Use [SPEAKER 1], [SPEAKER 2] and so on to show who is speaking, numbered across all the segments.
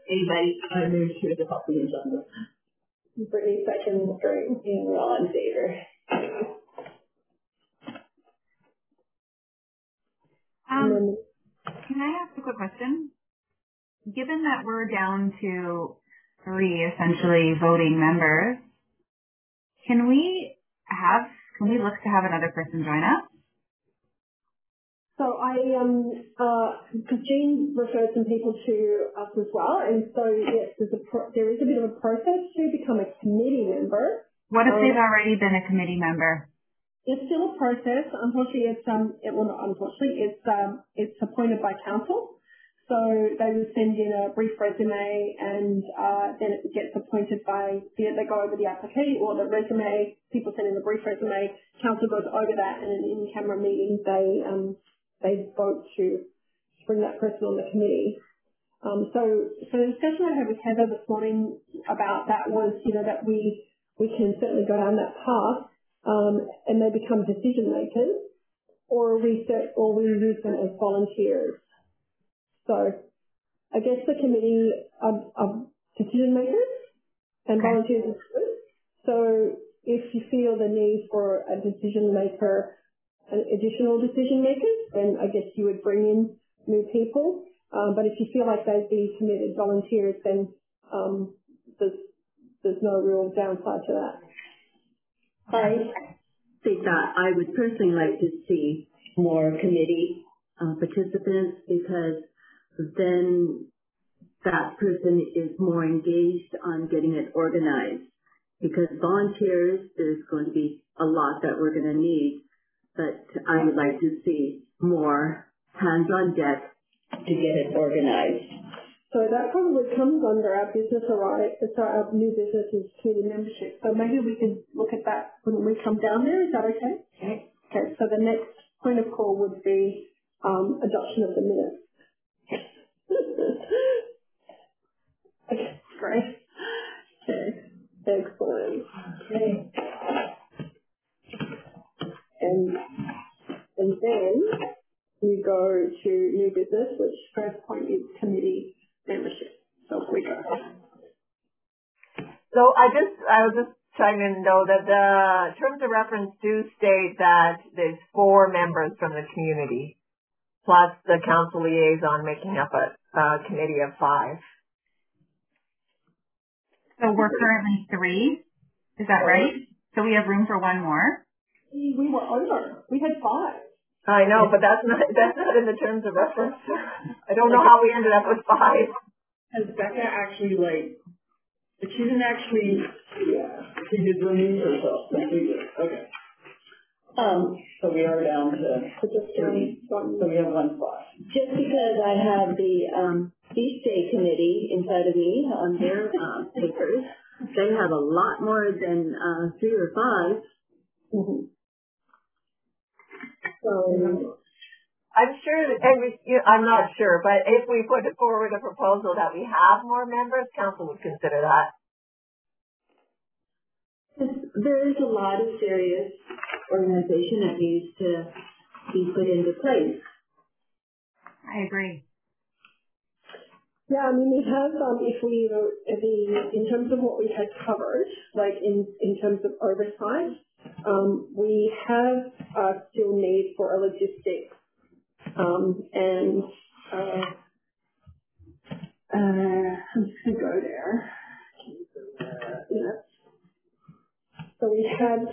[SPEAKER 1] Anybody? I move to adopt the agenda. Brittany second, Greg, and we're all in favor.
[SPEAKER 2] Can I ask a quick question? Given that we're down to 3 essentially voting members, can we look to have another person join us?
[SPEAKER 1] So because Jean referred some people to us as well, and so yes, there is a bit of a process to become a committee member.
[SPEAKER 2] What if they've already been a committee member?
[SPEAKER 1] It's still a process. Unfortunately, it's appointed by council. So they will send in a brief resume, and then it gets appointed by they go over the application or the resume. People send in a brief resume. Council goes over that, and in an in-camera meeting, they vote to bring that person on the committee. So the discussion I had with Heather this morning about that was, that we can certainly go down that path, and they become decision makers, or we use them as volunteers. So I guess the committee are decision makers and volunteers is good. So if you feel the need for a decision maker, an additional decision makers, then I guess you would bring in new people. But if you feel like they'd be committed volunteers, then there's no real downside to that.
[SPEAKER 3] I think that I would personally like to see more committee participants, because then that person is more engaged on getting it organized. Because volunteers, there's going to be a lot that we're going to need, but I would like to see more hands on deck to get it organized.
[SPEAKER 1] So that probably comes under our business, our new business is community membership. So maybe we can look at that when we come down there. Is that okay?
[SPEAKER 3] Okay.
[SPEAKER 1] Okay. So the next point of call would be adoption of the minutes. Okay, great. Okay, excellent. Okay. And then we go to new business, which first point is committee membership. So we go.
[SPEAKER 4] So I'll just chime in though that the terms of reference do state that there's 4 members from the community, plus the council liaison making up a committee of 5.
[SPEAKER 2] So we're currently 3, is that right? So we have room for 1 more?
[SPEAKER 1] We were over. We had 5.
[SPEAKER 4] I know, but that's not in the terms of reference. I don't know how we ended up with 5.
[SPEAKER 5] Has Becca actually, she didn't actually, she did remove herself. Okay. So we are down to 3. So we have 1 spot.
[SPEAKER 3] Just because I have the Beach Day Committee inside of me on their papers, they have a lot more than 3 or 5.
[SPEAKER 1] Mm-hmm. So
[SPEAKER 4] I'm sure, I'm not sure, but if we put forward a proposal that we have more members, council would consider that.
[SPEAKER 3] There is a lot of serious organization that needs to be put into place.
[SPEAKER 2] I agree.
[SPEAKER 1] yeah, I mean, we have, in terms of what we had covered, in terms of oversight, we have still need for a logistics, and I'm just going to go there. So we had,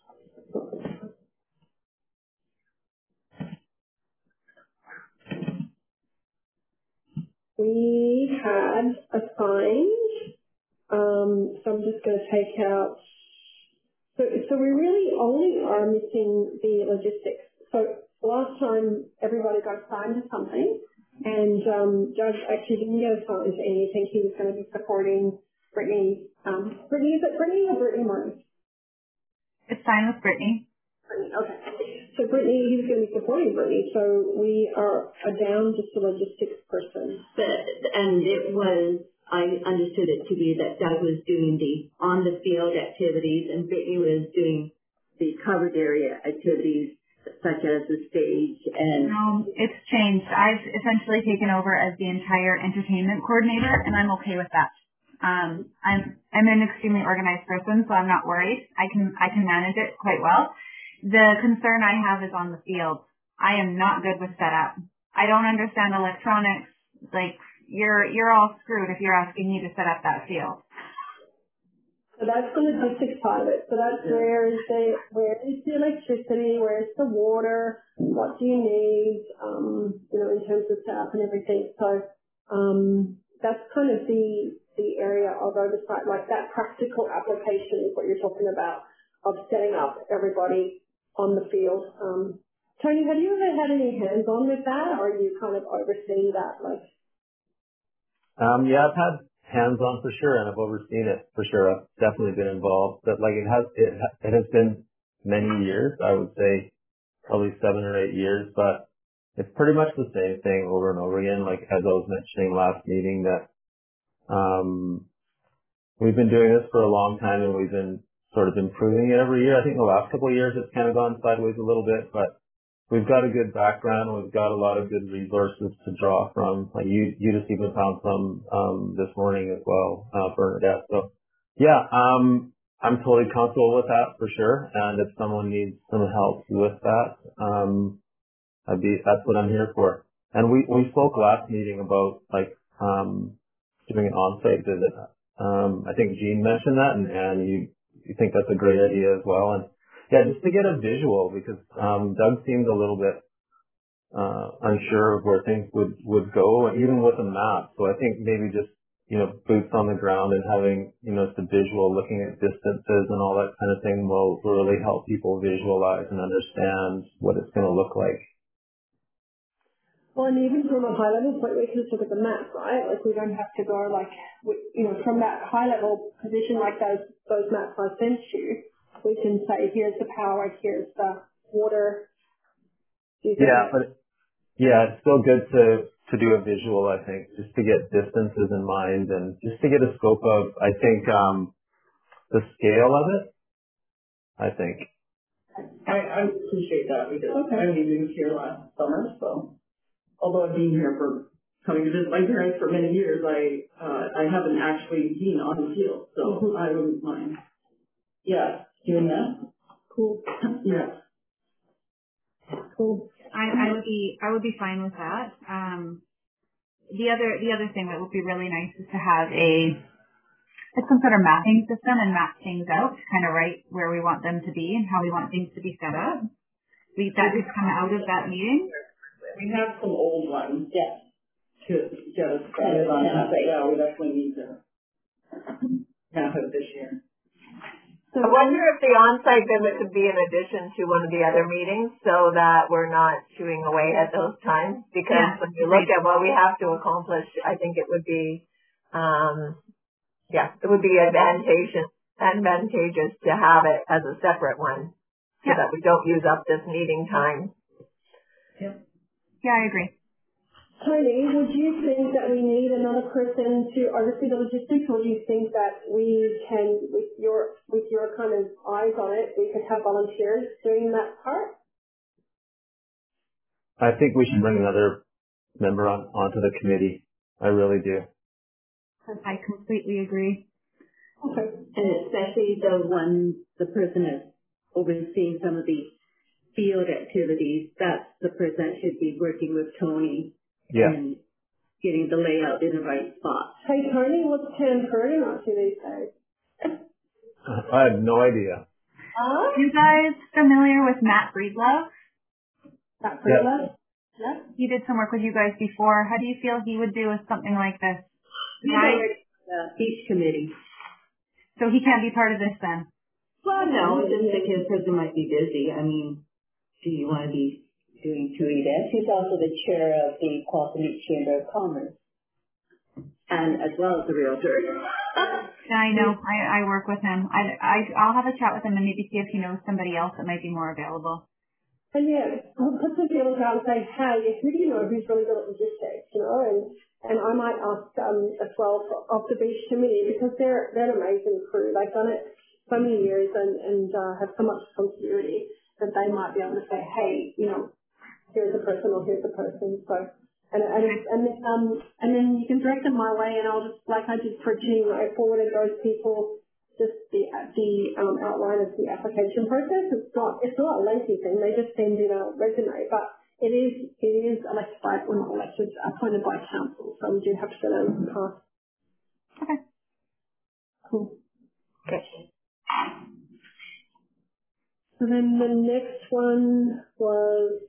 [SPEAKER 1] assigned, so I'm just going to take out, so we really only are missing the logistics. So last time everybody got assigned to something, and Judge actually didn't get assigned to anything. He was going to be supporting Brittany. Brittany, is it Brittany or Brittany Murray?
[SPEAKER 2] It's fine with Brittany.
[SPEAKER 1] Brittany, okay. So Brittany, he's going to be supporting Brittany. So we are down just a logistics person.
[SPEAKER 3] And it was, I understood it to be that Doug was doing the on-the-field activities and Brittany was doing the covered area activities such as the stage and...
[SPEAKER 2] No, it's changed. I've essentially taken over as the entire entertainment coordinator, and I'm okay with that. I'm an extremely organized person, so I'm not worried. I can manage it quite well. The concern I have is on the field. I am not good with setup. I don't understand electronics. Like, you're all screwed if you're asking me to set up that field.
[SPEAKER 1] So that's the logistics part of it. So that's where is the electricity, where's the water, what do you need, in terms of setup and everything. So that's kind of the area of oversight, like that practical application is what you're talking about, of setting up everybody on the field. Tony, have you ever had any hands-on with that, or are you kind of overseeing that?
[SPEAKER 6] Yeah, I've had hands-on for sure, and I've overseen it for sure. I've definitely been involved, but like it has been many years. I would say probably 7 or 8 years, but it's pretty much the same thing over and over again. Like as I was mentioning last meeting, that we've been doing this for a long time, and we've been sort of improving it every year. I think the last couple of years it's kind of gone sideways a little bit, but we've got a good background. We've got a lot of good resources to draw from. Like you just even found some this morning as well, Bernadette. So yeah, I'm totally comfortable with that for sure. And if someone needs some help with that, that's what I'm here for. And we spoke last meeting about like doing an on-site visit. I think Jean mentioned that, and you think that's a great idea as well. And yeah, just to get a visual, because Doug seemed a little bit unsure of where things would go, even with a map. So I think maybe just boots on the ground and having the visual, looking at distances and all that kind of thing will really help people visualize and understand what it's going to look like.
[SPEAKER 1] Well, and even from a high level point, we can just look at the map, right? Like we don't have to go from that high level position like those maps I sent you. We can say, here's the power, here's the water.
[SPEAKER 6] Yeah, but it's still good to do a visual, I think, just to get distances in mind and just to get a scope of, I think, the scale of it, I think.
[SPEAKER 5] I appreciate that because I moved here last summer, so although I've been here coming to visit my parents for many years, I haven't actually been on the field, so I wouldn't mind. Yeah, doing that. Cool. Yeah.
[SPEAKER 1] Cool.
[SPEAKER 2] I would be fine with that. The other thing that would be really nice is to have some sort of mapping system and map things out, kind of right where we want them to be and how we want things to be set up. That could come out of that meeting.
[SPEAKER 5] We have some old ones, yes, to get us started on that. Yeah, we definitely need to map it this year.
[SPEAKER 4] I wonder if the on-site visit could be in addition to one of the other meetings so that we're not chewing away at those times. Because when you look at what we have to accomplish, I think it would be, it would be advantageous to have it as a separate one so that we don't use up this meeting time.
[SPEAKER 2] Yeah, I agree.
[SPEAKER 1] Tony, would you think that we need another person to oversee the logistics, or do you think that we can, with your kind of eyes on it, we could have volunteers doing that part?
[SPEAKER 6] I think we should bring another member onto the committee. I really do.
[SPEAKER 2] I completely agree.
[SPEAKER 1] Okay.
[SPEAKER 3] And especially the person that's overseeing some of the field activities, that's the person that should be working with Tony.
[SPEAKER 6] Yeah.
[SPEAKER 3] And getting the layout in the right spot.
[SPEAKER 1] Hey, Tony, what's Cam Purdy up to these days?
[SPEAKER 6] I have no idea.
[SPEAKER 2] Are you guys familiar with Matt Breedlove?
[SPEAKER 1] Matt Breedlove?
[SPEAKER 2] Yeah. He did some work with you guys before. How do you feel he would do with something like this?
[SPEAKER 3] He's already the beach committee.
[SPEAKER 2] So he can't be part of this then?
[SPEAKER 3] Well, no, just because person might be busy. I mean, do you want to be doing two events? He's also the chair of the Quapaneet Chamber of Commerce, and as well as the realtor.
[SPEAKER 2] Yeah, I know. I work with him. I'll have a chat with him and maybe see if he knows somebody else that might be more available.
[SPEAKER 1] And I'll put some feelers out and say, hey, who do you know who's really good at logistics, and I might ask as well of the beach committee, because they're an amazing crew. They've done it so many years and have so much continuity. that they might be able to say, hey, here's the person or here's the person. So, and then you can direct them my way, and I'll just, like I did for Jean, I forwarded those people just the outline of the application process. It's not a lengthy thing. They just send in a resume, but it is elected by, well, not elected, appointed by council. So we do have to go down the path.
[SPEAKER 2] Okay.
[SPEAKER 1] Cool.
[SPEAKER 4] Okay.
[SPEAKER 1] So then the next one was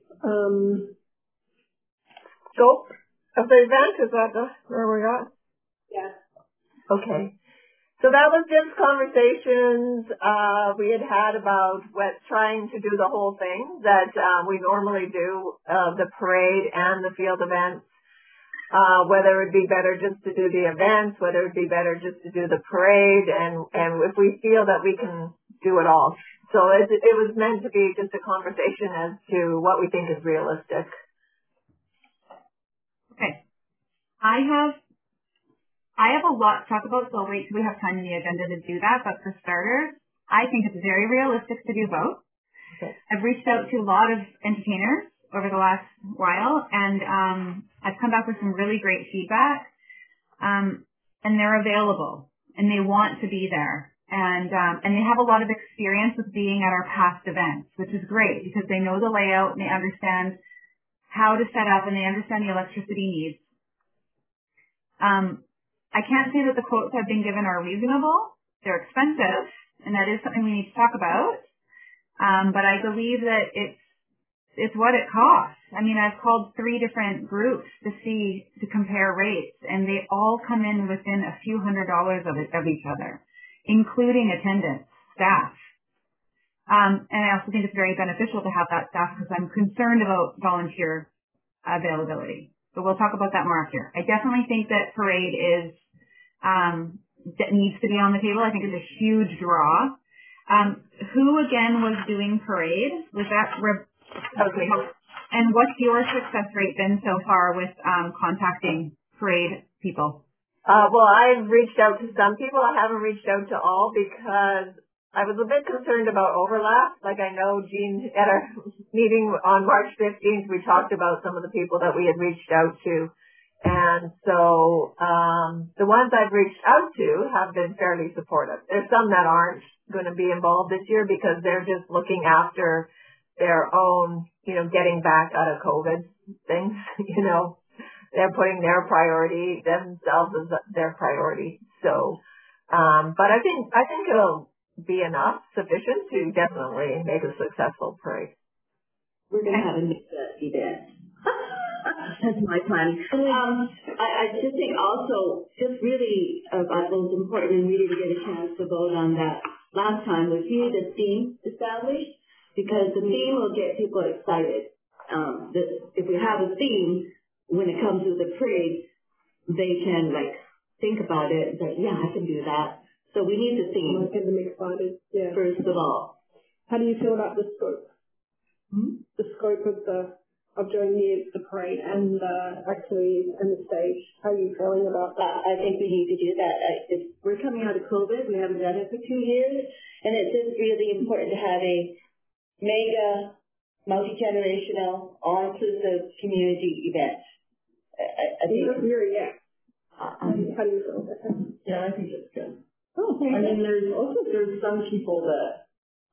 [SPEAKER 4] Scope of the event, is that where we got?
[SPEAKER 1] yeah.
[SPEAKER 4] Okay. So that was just conversations we had about trying to do the whole thing that we normally do, the parade and the field events, whether it would be better just to do the events, whether it would be better just to do the parade, and if we feel that we can do it all. So it was meant to be just a conversation as to what we think is realistic.
[SPEAKER 2] Okay. I have a lot to talk about, so I'll wait till we have time in the agenda to do that. But for starters, I think it's very realistic to do both.
[SPEAKER 4] Okay.
[SPEAKER 2] I've reached out to a lot of entertainers over the last while, and I've come back with some really great feedback. And they're available, and they want to be there, and they have a lot of experience with being at our past events, which is great because they know the layout and they understand how to set up and they understand the electricity needs. I can't say that the quotes I've been given are reasonable. They're expensive, and that is something we need to talk about. But I believe that it's what it costs. I mean, I've called 3 different groups to compare rates, and they all come in within a few $100s of each other, including attendance, staff. And I also think it's very beneficial to have that staff because I'm concerned about volunteer availability. But we'll talk about that more after. I definitely think that parade that needs to be on the table. I think it's a huge draw. Who again was doing parade? Was that okay? And what's your success rate been so far with contacting parade people?
[SPEAKER 4] Well, I've reached out to some people. I haven't reached out to all because I was a bit concerned about overlap. Like I know, Jean, at our meeting on March 15th, we talked about some of the people that we had reached out to. And so the ones I've reached out to have been fairly supportive. There's some that aren't going to be involved this year because they're just looking after their own, getting back out of COVID things, They're putting their priority, themselves as their priority. So, but I think it'll be sufficient to definitely make a successful parade.
[SPEAKER 3] We're going to have a mega event. That's my plan. I just think also, just really most important, and we didn't get a chance to vote on that last time, was really the theme established, because the theme will get people excited. If we have a theme, when it comes to the parade, they can think about it and say, yeah, I can do that. So we need the theme.
[SPEAKER 1] Get them excited. Yeah.
[SPEAKER 3] First of all.
[SPEAKER 1] How do you feel about the scope? The scope of doing the parade and the activities and the stage. How are you feeling about that?
[SPEAKER 3] I think we need to do that. We're coming out of COVID. We haven't done it for 2 years, and it's just really important to have a mega, multi-generational, all-inclusive community event. I think.
[SPEAKER 1] Yeah. How do you feel about that?
[SPEAKER 5] Yeah, I think it's good.
[SPEAKER 1] Oh, thank you.
[SPEAKER 5] I mean, there's some people that,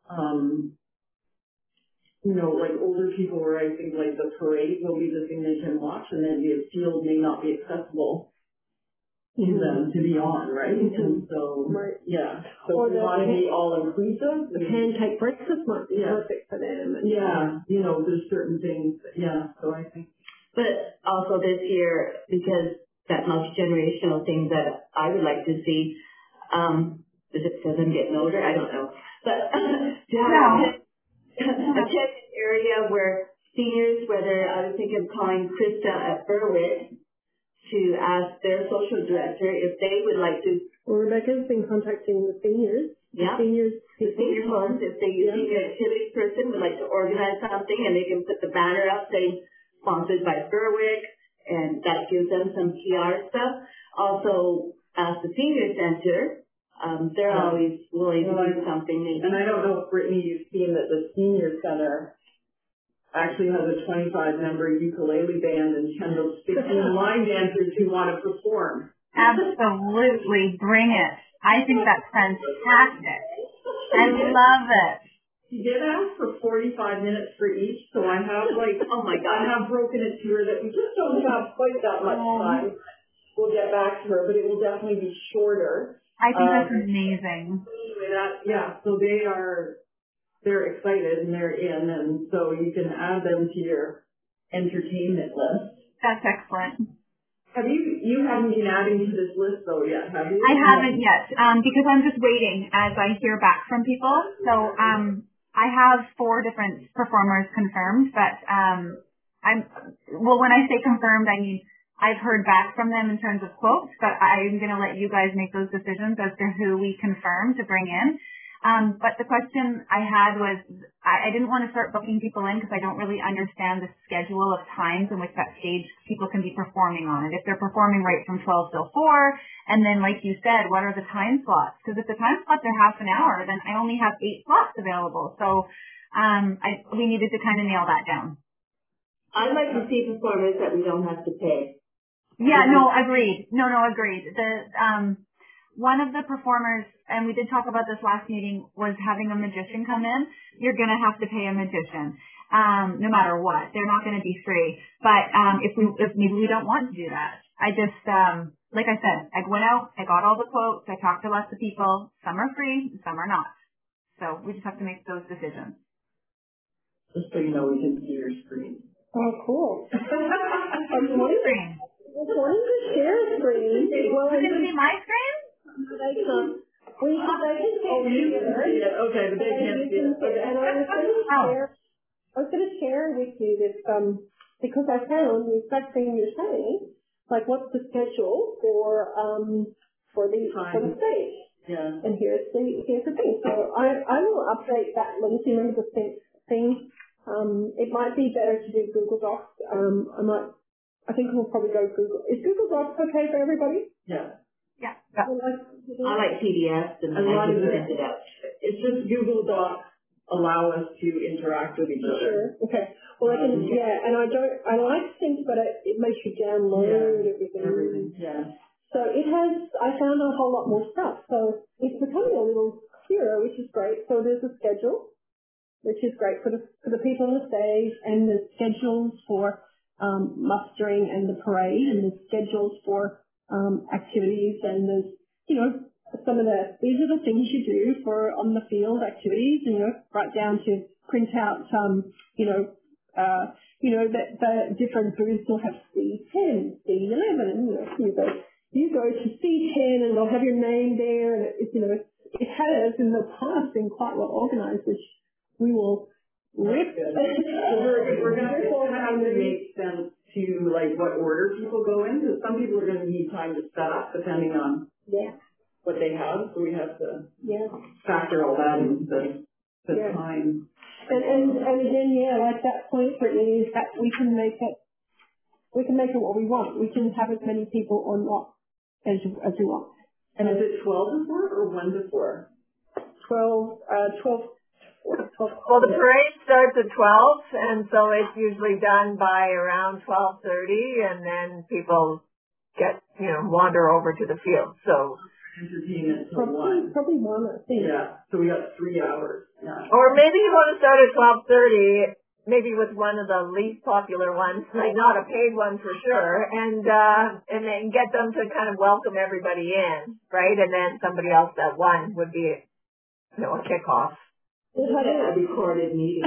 [SPEAKER 5] older people where I think the parade will be the thing they can watch, and then the field may not be accessible to them to be on, right? And so, yeah. So we want to be all inclusive.
[SPEAKER 1] The pancake breakfast might be perfect for them.
[SPEAKER 5] Yeah, there's certain things. Yeah, so I think.
[SPEAKER 3] But also this year, because that multi-generational thing that I would like to see, is it because I'm getting older? I don't know. But to have a check area where seniors, whether I was thinking of calling Krista at Berwick to ask their social director if they would like to.
[SPEAKER 1] Well, Rebecca's been contacting the seniors.
[SPEAKER 3] Yeah.
[SPEAKER 1] The
[SPEAKER 3] senior ones, if the senior activities person would like to organize something, and they can put the banner up saying sponsored by Berwick, and that gives them some PR stuff. Also, ask the senior center They're always willing to do something new.
[SPEAKER 5] And I don't know if Brittany, you've seen that the senior center actually has a 25-member ukulele band and 10 of 15 line dancers who want to perform.
[SPEAKER 2] Absolutely. Bring it. I think that's fantastic. I love it.
[SPEAKER 5] She did ask for 45 minutes for each, so I have oh my God, I have broken it to her that we just don't have quite that much time. We'll get back to her, but it will definitely be shorter.
[SPEAKER 2] I think that's amazing.
[SPEAKER 5] Anyway, so they're excited and they're in, and so you can add them to your entertainment list.
[SPEAKER 2] That's excellent.
[SPEAKER 5] You haven't been adding to this list though yet, have you?
[SPEAKER 2] I haven't yet, because I'm just waiting as I hear back from people. So, I have 4 different performers confirmed, but, when I say confirmed, I mean, I've heard back from them in terms of quotes, but I'm going to let you guys make those decisions as to who we confirm to bring in. But the question I had was, I didn't want to start booking people in because I don't really understand the schedule of times in which that stage people can be performing on it. If they're performing right from 12 till 4, and then like you said, what are the time slots? Because if the time slots are half an hour, then I only have 8 slots available. So we needed to kind of nail that down.
[SPEAKER 3] I'd like to see performers that we don't have to pay.
[SPEAKER 2] Yeah, no, agreed. No, agreed. One of the performers, and we did talk about this last meeting, was having a magician come in. You're going to have to pay a magician, no matter what. They're not going to be free. But if maybe we don't want to do that, I just, like I said, I went out, I got all the quotes, I talked to lots of people. Some are free, some are not. So we just have to make those decisions.
[SPEAKER 5] Just so you know, we can see your screen.
[SPEAKER 1] Oh, cool. I'm
[SPEAKER 2] Screen.
[SPEAKER 1] wanting to share a screen. Well,
[SPEAKER 2] You can see my screen?
[SPEAKER 1] they can't. They can
[SPEAKER 5] You can see it. Okay, but they can't see it. Okay.
[SPEAKER 1] And I was going to share with you this, because I found the exact thing you're saying, like what's the schedule for the stage.
[SPEAKER 5] Yeah.
[SPEAKER 1] And here's the thing. So I will update that LinkedIn member thing. It might be better to do Google Docs. I think we'll probably go Google. Is Google Docs okay for everybody?
[SPEAKER 5] Yeah.
[SPEAKER 2] Yeah.
[SPEAKER 3] I like PDFs and I can send it out.
[SPEAKER 5] It's just Google Docs allow us to interact with each other.
[SPEAKER 1] Sure. Okay. Well, I like things, but it makes you download everything.
[SPEAKER 5] Yeah.
[SPEAKER 1] So I found a whole lot more stuff. So it's becoming a little clearer, which is great. So there's a schedule, which is great for the people on the stage, and the schedules for mustering and the parade, and the schedules for activities, and there's, these are the things you do for on the field activities, right down to print out, the different booths will have C10, C11, you go to C10 and they'll have your name there, and it has in the past been quite well organized, which we will rip.
[SPEAKER 5] We're going to have to make sense to what order people go in, because some people are going to need time to set up depending on what they have, so we have to factor all that into the time.
[SPEAKER 1] And again, like that point, Brittany, is that we can make it what we want. We can have as many people or not as we want.
[SPEAKER 5] And is it 12 to 4 or 1 to 4?
[SPEAKER 1] 12.
[SPEAKER 4] Well, the parade starts at 12, and so it's usually done by around 12:30, and then people wander over to the field. So
[SPEAKER 5] entertainment till 1.
[SPEAKER 1] Probably 1, I think.
[SPEAKER 5] Yeah, so we got 3 hours. Yeah.
[SPEAKER 4] Or maybe you want to start at 12:30, maybe with one of the least popular ones, like not a paid one for sure, and then get them to kind of welcome everybody in, right? And then somebody else at 1 would be, a kickoff.
[SPEAKER 3] We'll have a recorded meeting.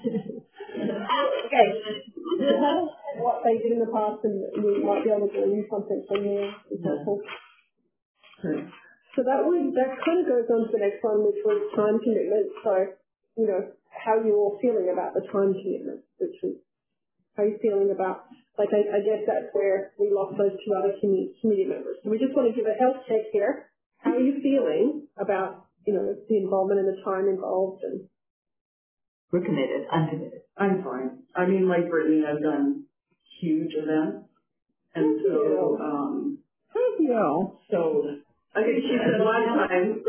[SPEAKER 4] Okay.
[SPEAKER 1] We'll have what they did in the past, and we might be able to do something from there. It's helpful.
[SPEAKER 5] Okay.
[SPEAKER 1] So that kind of goes on to the next one, which was time commitment. So, how you're all feeling about the time commitment, which is how you're feeling about, I guess that's where we lost those 2 other committee members. So we just want to give a health check here. How are you feeling about, the involvement and the time involved? And
[SPEAKER 3] we're committed. I'm committed.
[SPEAKER 5] I'm fine. I mean, like Brittany, I've done huge events. And so,
[SPEAKER 1] Thank you.
[SPEAKER 5] So, I think she said last time,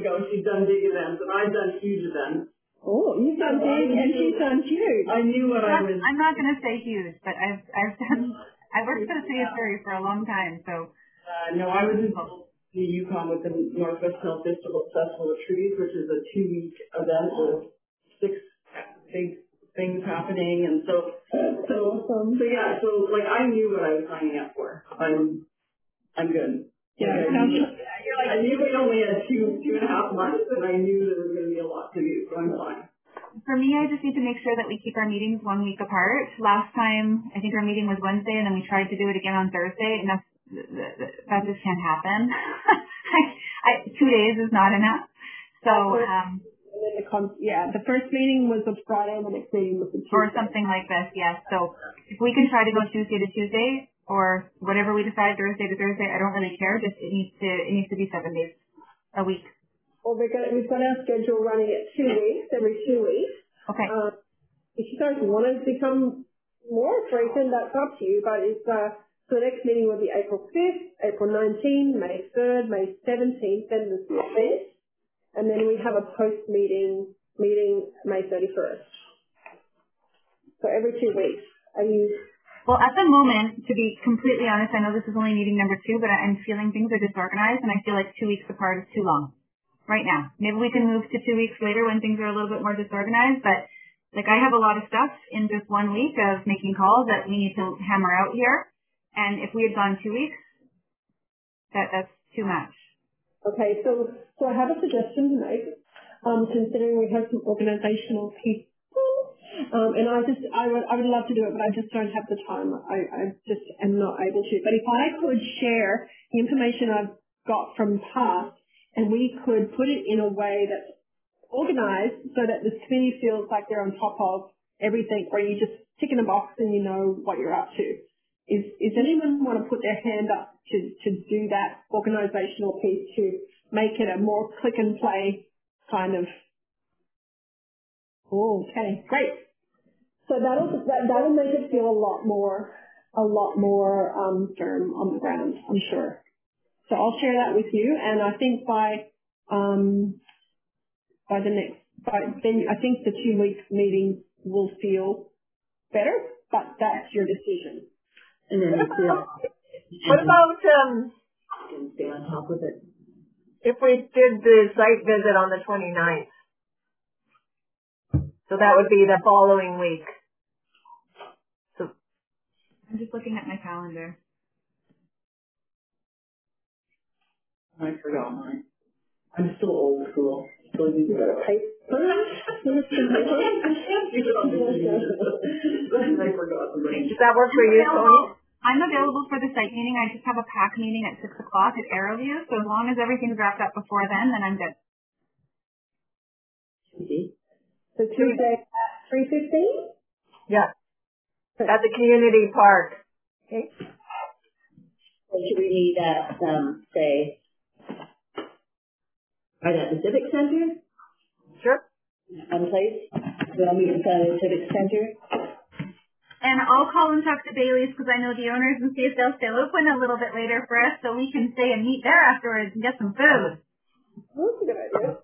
[SPEAKER 5] ago, she's done big events, and I've done huge events.
[SPEAKER 1] Oh, you've done big and she's done huge.
[SPEAKER 5] I knew what I was.
[SPEAKER 2] I'm not going to say huge, but I've worked for the city of Surrey for a long time, so.
[SPEAKER 5] No, I was in the Yukon with the Northwest Hill Festival of Trees, which is a 2-week event with 6 big things happening, and so yeah, so like I knew what I was signing up for. I'm good.
[SPEAKER 1] Yeah,
[SPEAKER 5] I knew we only had 2.5 months, and I knew there was going to be a lot to do, so I'm fine.
[SPEAKER 2] For me, I just need to make sure that we keep our meetings 1 week apart. Last time, I think our meeting was Wednesday, and then we tried to do it again on Thursday, and that just can't happen. 2 days is not enough. So,
[SPEAKER 1] and then the first meeting was a Friday, and the next meeting was a Tuesday.
[SPEAKER 2] Or something like this, yes. So, if we can try to go Tuesday to Tuesday, or whatever we decide Thursday to Thursday, I don't really care. Just it needs to be 7 days a week.
[SPEAKER 1] Well, we've got our schedule running at 2 weeks, every 2 weeks.
[SPEAKER 2] Okay.
[SPEAKER 1] If you guys want to become more frequent, that's up to you. But it's so the next meeting will be April 5th, April 19th, May 3rd, May 17th, then the 5th, and then we have a post meeting May 31st. So every 2 weeks. Are you?
[SPEAKER 2] Well, at the moment, to be completely honest, I know this is only meeting number 2, but I'm feeling things are disorganized, and I feel like 2 weeks apart is too long right now. Maybe we can move to 2 weeks later when things are a little bit more disorganized, but like I have a lot of stuff in just 1 week of making calls that we need to hammer out here, and if we had gone 2 weeks, that's too much.
[SPEAKER 1] Okay, so I have a suggestion to make, considering we have some organizational people. And I would love to do it, but I just don't have the time. I just am not able to. But if I could share the information I've got from past, and we could put it in a way that's organized so that the committee feels like they're on top of everything, where you just tick in a box and you know what you're up to. Is anyone want to put their hand up to do that organizational piece to make it a more click and play kind of? Oh, okay, great. So that'll make it feel a lot more firm on the ground, I'm sure. So I'll share that with you, and I think by then I think the 2 week meeting will feel better, but that's your decision.
[SPEAKER 3] And then you feel.
[SPEAKER 4] What about
[SPEAKER 3] stay on top of it.
[SPEAKER 4] if we did the site visit on the 29th? So that would be the following week. So
[SPEAKER 2] I'm just looking at my calendar.
[SPEAKER 5] I forgot mine. I'm still old school. Still use paper. I forgot the brain.
[SPEAKER 4] does that work for you, Tony?
[SPEAKER 2] I'm available for the site meeting. I just have a PAC meeting at 6 o'clock at Arrowview, so as long as everything's wrapped up before then I'm good.
[SPEAKER 1] So Tuesday at 3:15?
[SPEAKER 4] Yeah. At the community park.
[SPEAKER 3] Okay. So should we meet at, say, right at the Civic Center?
[SPEAKER 4] Sure.
[SPEAKER 3] One place? We'll meet in front of the Civic Center.
[SPEAKER 2] And I'll call and talk to Bailey's because I know the owners and see if they'll stay open a little bit later for us so we can stay and meet there afterwards and get some food.
[SPEAKER 1] That's a good idea.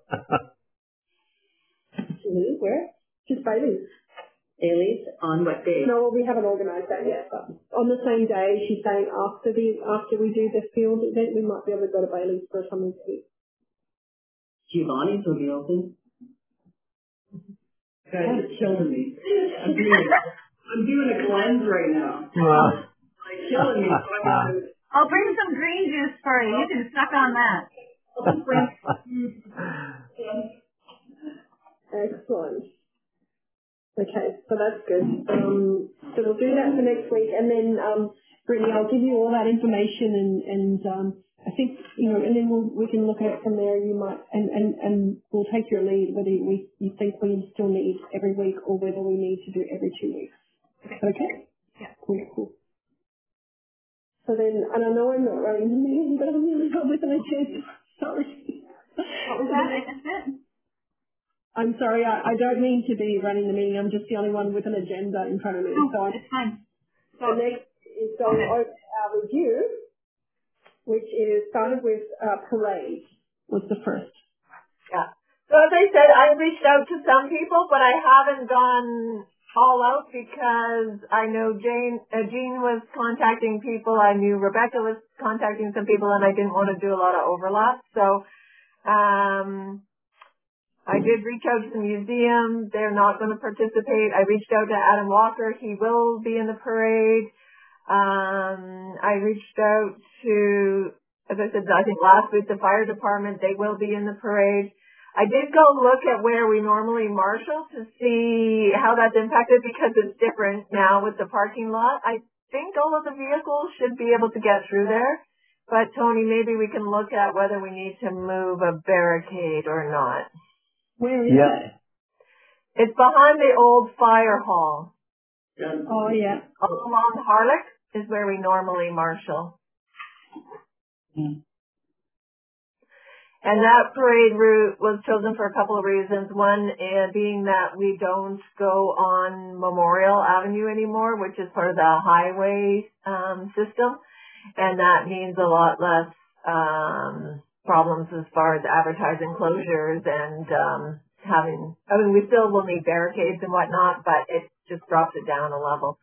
[SPEAKER 3] Where?
[SPEAKER 1] Just Bailey's.
[SPEAKER 3] Bailey's on what day?
[SPEAKER 1] No, we haven't organised that yet, but on the same day, she's saying after we do the field event, we might be able to go to Bailey's for something to eat.
[SPEAKER 3] Giovanni's will be open.
[SPEAKER 5] Guys, it's killing me. I'm doing a cleanse right now. It's killing me.
[SPEAKER 2] I'll bring some green juice for you. You can suck on that.
[SPEAKER 1] Excellent. Okay, so that's good. So we'll do that for next week, and then Brittany, I'll give you all that information, and I think and then we can look at it from there. You might, and we'll take your lead whether you think we still need every week or whether we need to do every 2 weeks. Okay.
[SPEAKER 2] Yeah.
[SPEAKER 1] Cool. So then, and I know I'm not running the meeting, but I'm really not with an agenda. Sorry.
[SPEAKER 2] What was that? I missed it.
[SPEAKER 1] I'm sorry, I don't mean to be running the meeting. I'm just the only one with an agenda in front of me.
[SPEAKER 2] No, it's fine.
[SPEAKER 1] So next is going over our review, which is started with parade was the first.
[SPEAKER 4] So as I said, I reached out to some people, but I haven't gone all out because I know Jean was contacting people. I knew Rebecca was contacting some people, and I didn't want to do a lot of overlap. So I did reach out to the museum. They're not going to participate. I reached out to Adam Walker. He will be in the parade. I reached out to, as I said, I think last week, the fire department. They will be in the parade. I did go look at where we normally marshal to see how that's impacted because it's different now with the parking lot. I think all of the vehicles should be able to get through there. But Tony, maybe we can look at whether we need to move a barricade or not.
[SPEAKER 1] Where is it?
[SPEAKER 4] It's behind the old fire hall.
[SPEAKER 1] Oh, yeah.
[SPEAKER 4] Along Harlech is where we normally marshal. And that parade route was chosen for a couple of reasons. One being that we don't go on Memorial Avenue anymore, which is part of the highway system. And that means a lot less problems as far as advertising closures and we still will need barricades and whatnot, but it just drops it down a level.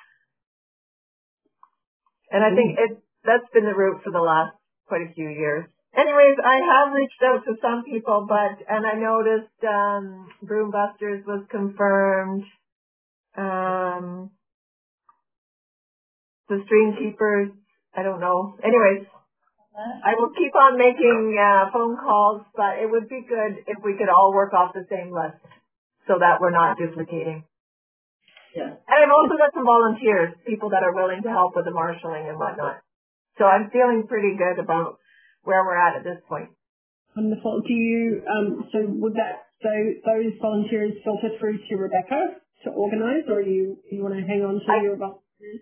[SPEAKER 4] And I think that's been the route for the last quite a few years. Anyways, I have reached out to some people, and I noticed Broom Busters was confirmed. The Stream Keepers, I don't know. Anyways, I will keep on making phone calls, but it would be good if we could all work off the same list so that we're not duplicating.
[SPEAKER 5] Yeah.
[SPEAKER 4] And I've also got some volunteers, people that are willing to help with the marshalling and whatnot. So I'm feeling pretty good about where we're at this point.
[SPEAKER 1] Wonderful. Do you, so would those volunteers filter through to Rebecca to organise, or you want to hang on to your volunteers?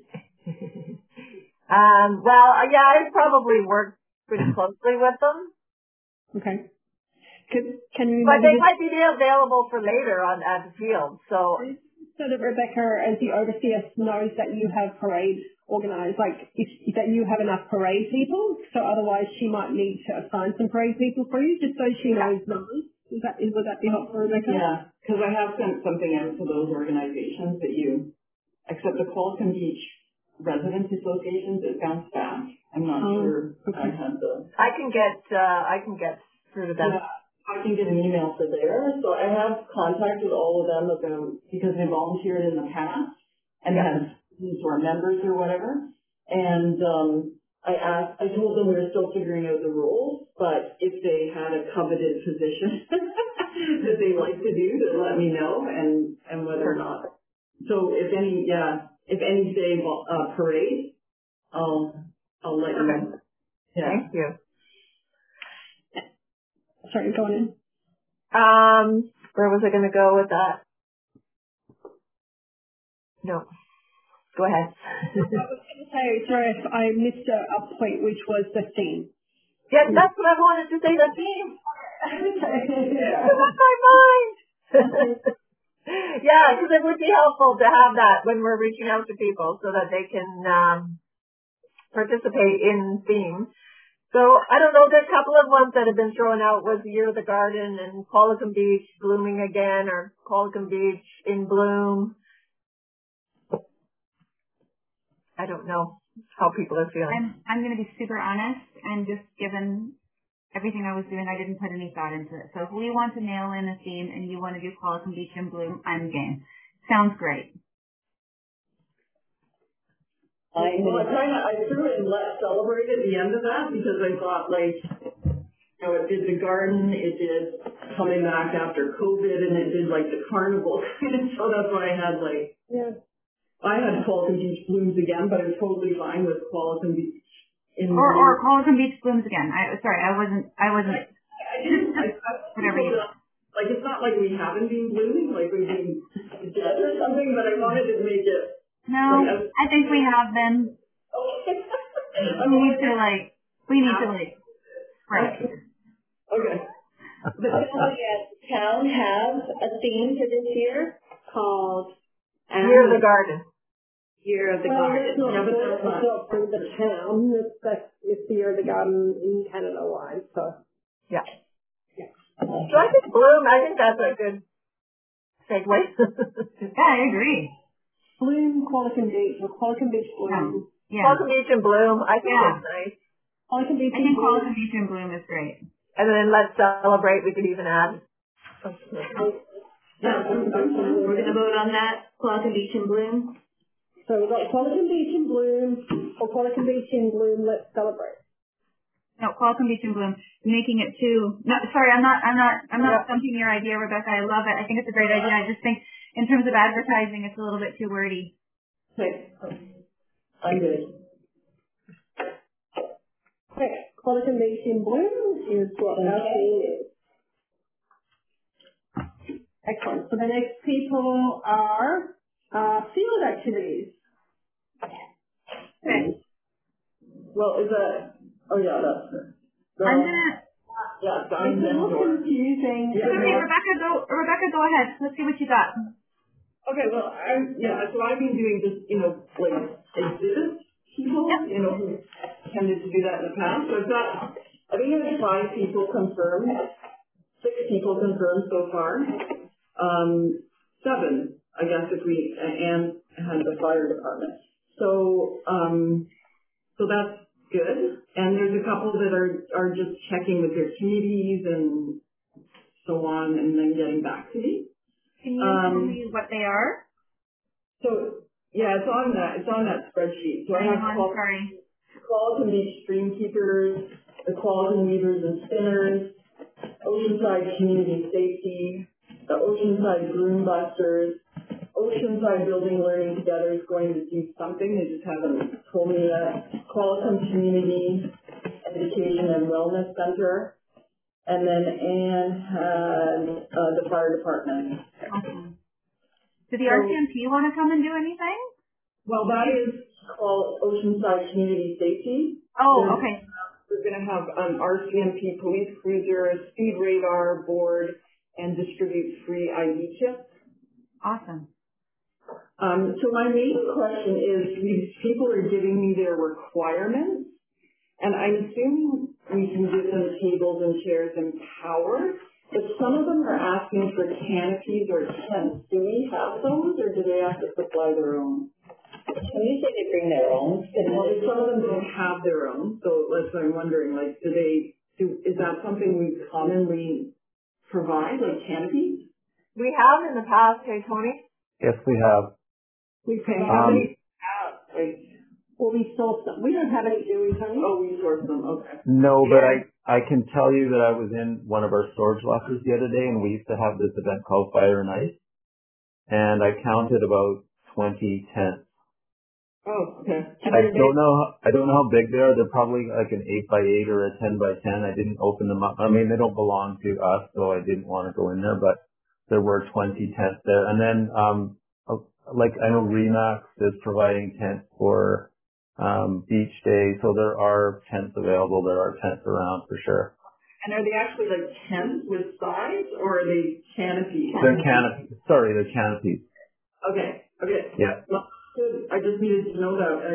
[SPEAKER 4] I probably work pretty closely with them.
[SPEAKER 1] Okay. Can you
[SPEAKER 4] but they might be available for later at the field, so
[SPEAKER 1] that Rebecca, as the overseer, knows that you have parade organised, like that you have enough parade people. So otherwise, she might need to assign some parade people for you, just so she knows numbers. Would that be helpful, Rebecca?
[SPEAKER 5] Yeah, because I have sent something out to those organizations except the Qualicum Beach Residents Associations, it bounced back. I'm not sure I had
[SPEAKER 4] I can get through to them.
[SPEAKER 5] Yeah. I can get an email for there. So I have contacted all of them because they volunteered in the past and have these were members or whatever. And I told them we were still figuring out the rules, but if they had a coveted position that they like to do, to let me know and whether or not. So if any say parade, I'll let you know. Yeah.
[SPEAKER 4] Thank you.
[SPEAKER 1] Sorry, go on in.
[SPEAKER 4] Where was I going to go with that? No. Go ahead.
[SPEAKER 1] I was going to say, sorry if I missed a point, which was the theme.
[SPEAKER 4] Yes, that's what I wanted to say, the theme. It was my mind. Yeah, because it would be helpful to have that when we're reaching out to people so that they can participate in theme. So, I don't know, there's a couple of ones that have been thrown out was the Year of the Garden and Qualicum Beach blooming again, or Qualicum Beach in bloom. I don't know how people are feeling.
[SPEAKER 2] I'm going to be super honest, and just given everything I was doing, I didn't put any thought into it. So if we want to nail in a theme and you want to do Qualicum Beach in bloom, I'm game. Sounds great.
[SPEAKER 5] I threw in Let's Celebrate at the end of that because I thought it did the garden, it did coming back after COVID, and it did the carnival. So that's why I had I had Qualicum Beach blooms again, but I'm totally fine with Qualicum Beach
[SPEAKER 2] or Qualicum Beach blooms again. I wasn't. Whatever you.
[SPEAKER 5] It's not like we haven't been blooming, like we've been dead or something, but I wanted to make it.
[SPEAKER 2] No, I think we have been. We need to spread.
[SPEAKER 3] Okay. But the town has a theme for this year called
[SPEAKER 4] Year of the Garden.
[SPEAKER 3] Year of the Garden.
[SPEAKER 1] It's not for the town. It's the Year of the Garden in Canada-wide. So.
[SPEAKER 4] Yeah. Strike it Bloom. I think that's a good segue.
[SPEAKER 2] Yeah, I agree.
[SPEAKER 1] Bloom, Qualicum Beach, or Qualicum Beach Bloom.
[SPEAKER 2] Yeah.
[SPEAKER 4] Qualicum Beach and Bloom. I think it's nice.
[SPEAKER 1] Qualicum Beach
[SPEAKER 2] I think Qualicum Beach and Bloom is great.
[SPEAKER 4] And then let's celebrate. We could even add.
[SPEAKER 3] Yeah, we're going to vote on that. Qualicum Beach and Bloom.
[SPEAKER 1] So we've got Qualicum Beach and Bloom, or Qualicum Beach and Bloom, let's celebrate.
[SPEAKER 2] No, Qualicum Beach and Bloom. Making it too. No, sorry, I'm not stumping your idea, Rebecca. I love it. I think it's a great idea. I just think in terms of advertising, it's a little bit too wordy.
[SPEAKER 5] Okay. I'm good.
[SPEAKER 1] Okay, Qualicum Beach and Bloom is what our theme is. Excellent. So the next people are field activities.
[SPEAKER 2] Okay.
[SPEAKER 5] Well, is that, oh yeah, that's it.
[SPEAKER 2] I'm gonna.
[SPEAKER 5] Yeah,
[SPEAKER 1] It's a little confusing.
[SPEAKER 2] Okay, Rebecca, go ahead. Let's see what you got.
[SPEAKER 5] Okay, well, so I've been doing just, like exhibit people, who tended to do that in the past. So I think I've 5 people confirmed, 6 people confirmed so far. 7, I guess, if we, and had the fire department. So, so that's good. And there's a couple that are just checking with their committees and so on and then getting back to me.
[SPEAKER 2] Can you tell me what they are?
[SPEAKER 5] So, yeah, it's on that spreadsheet. So I have Qualicum Beach Streamkeepers, the Qualicum Weavers and Spinners, Oceanside Community Safety, the Oceanside Broom Busters, Oceanside Building Learning Together is going to do something. They just haven't told me yet. Qualicum Community Education and Wellness Center. And then Anne had the fire department.
[SPEAKER 2] Awesome. Do the RCMP want to come and do anything?
[SPEAKER 5] Well, that is called Oceanside Community Safety.
[SPEAKER 2] Oh, okay.
[SPEAKER 5] We're going to have an RCMP police cruiser, a speed radar board, and distribute free ID chips.
[SPEAKER 2] Awesome.
[SPEAKER 5] So my main question is, these people are giving me their requirements, and I'm assuming we can give them tables and chairs and power, but some of them are asking for canopies or tents. Do we have those, or do they have to supply their own?
[SPEAKER 3] When you say they bring their own,
[SPEAKER 5] Well, some of them don't have their own, so that's what I'm wondering, like, is that something we commonly provide, like canopies?
[SPEAKER 4] We have in the past, hey, Tony?
[SPEAKER 6] Yes, we have.
[SPEAKER 5] We pay
[SPEAKER 1] Well, we source them. We don't have any, do we, Tony?
[SPEAKER 5] Oh, we source them, okay.
[SPEAKER 6] No, but I can tell you that I was in one of our storage lockers the other day, and we used to have this event called Fire and Ice, and I counted about 20 tents.
[SPEAKER 5] Oh, okay.
[SPEAKER 6] I don't know how big they are. They're probably like an 8x8 or a 10x10. I didn't open them up. I mean, they don't belong to us, so I didn't want to go in there, but there were 20 tents there. And then, like I know Remax is providing tents for beach day, so there are tents available. There are tents around for sure.
[SPEAKER 5] And are they actually like tents with sides, or are they canopies?
[SPEAKER 6] They're canopies. Sorry, they're canopies.
[SPEAKER 5] Okay.
[SPEAKER 6] Yeah.
[SPEAKER 5] Well, good. I just needed to know that.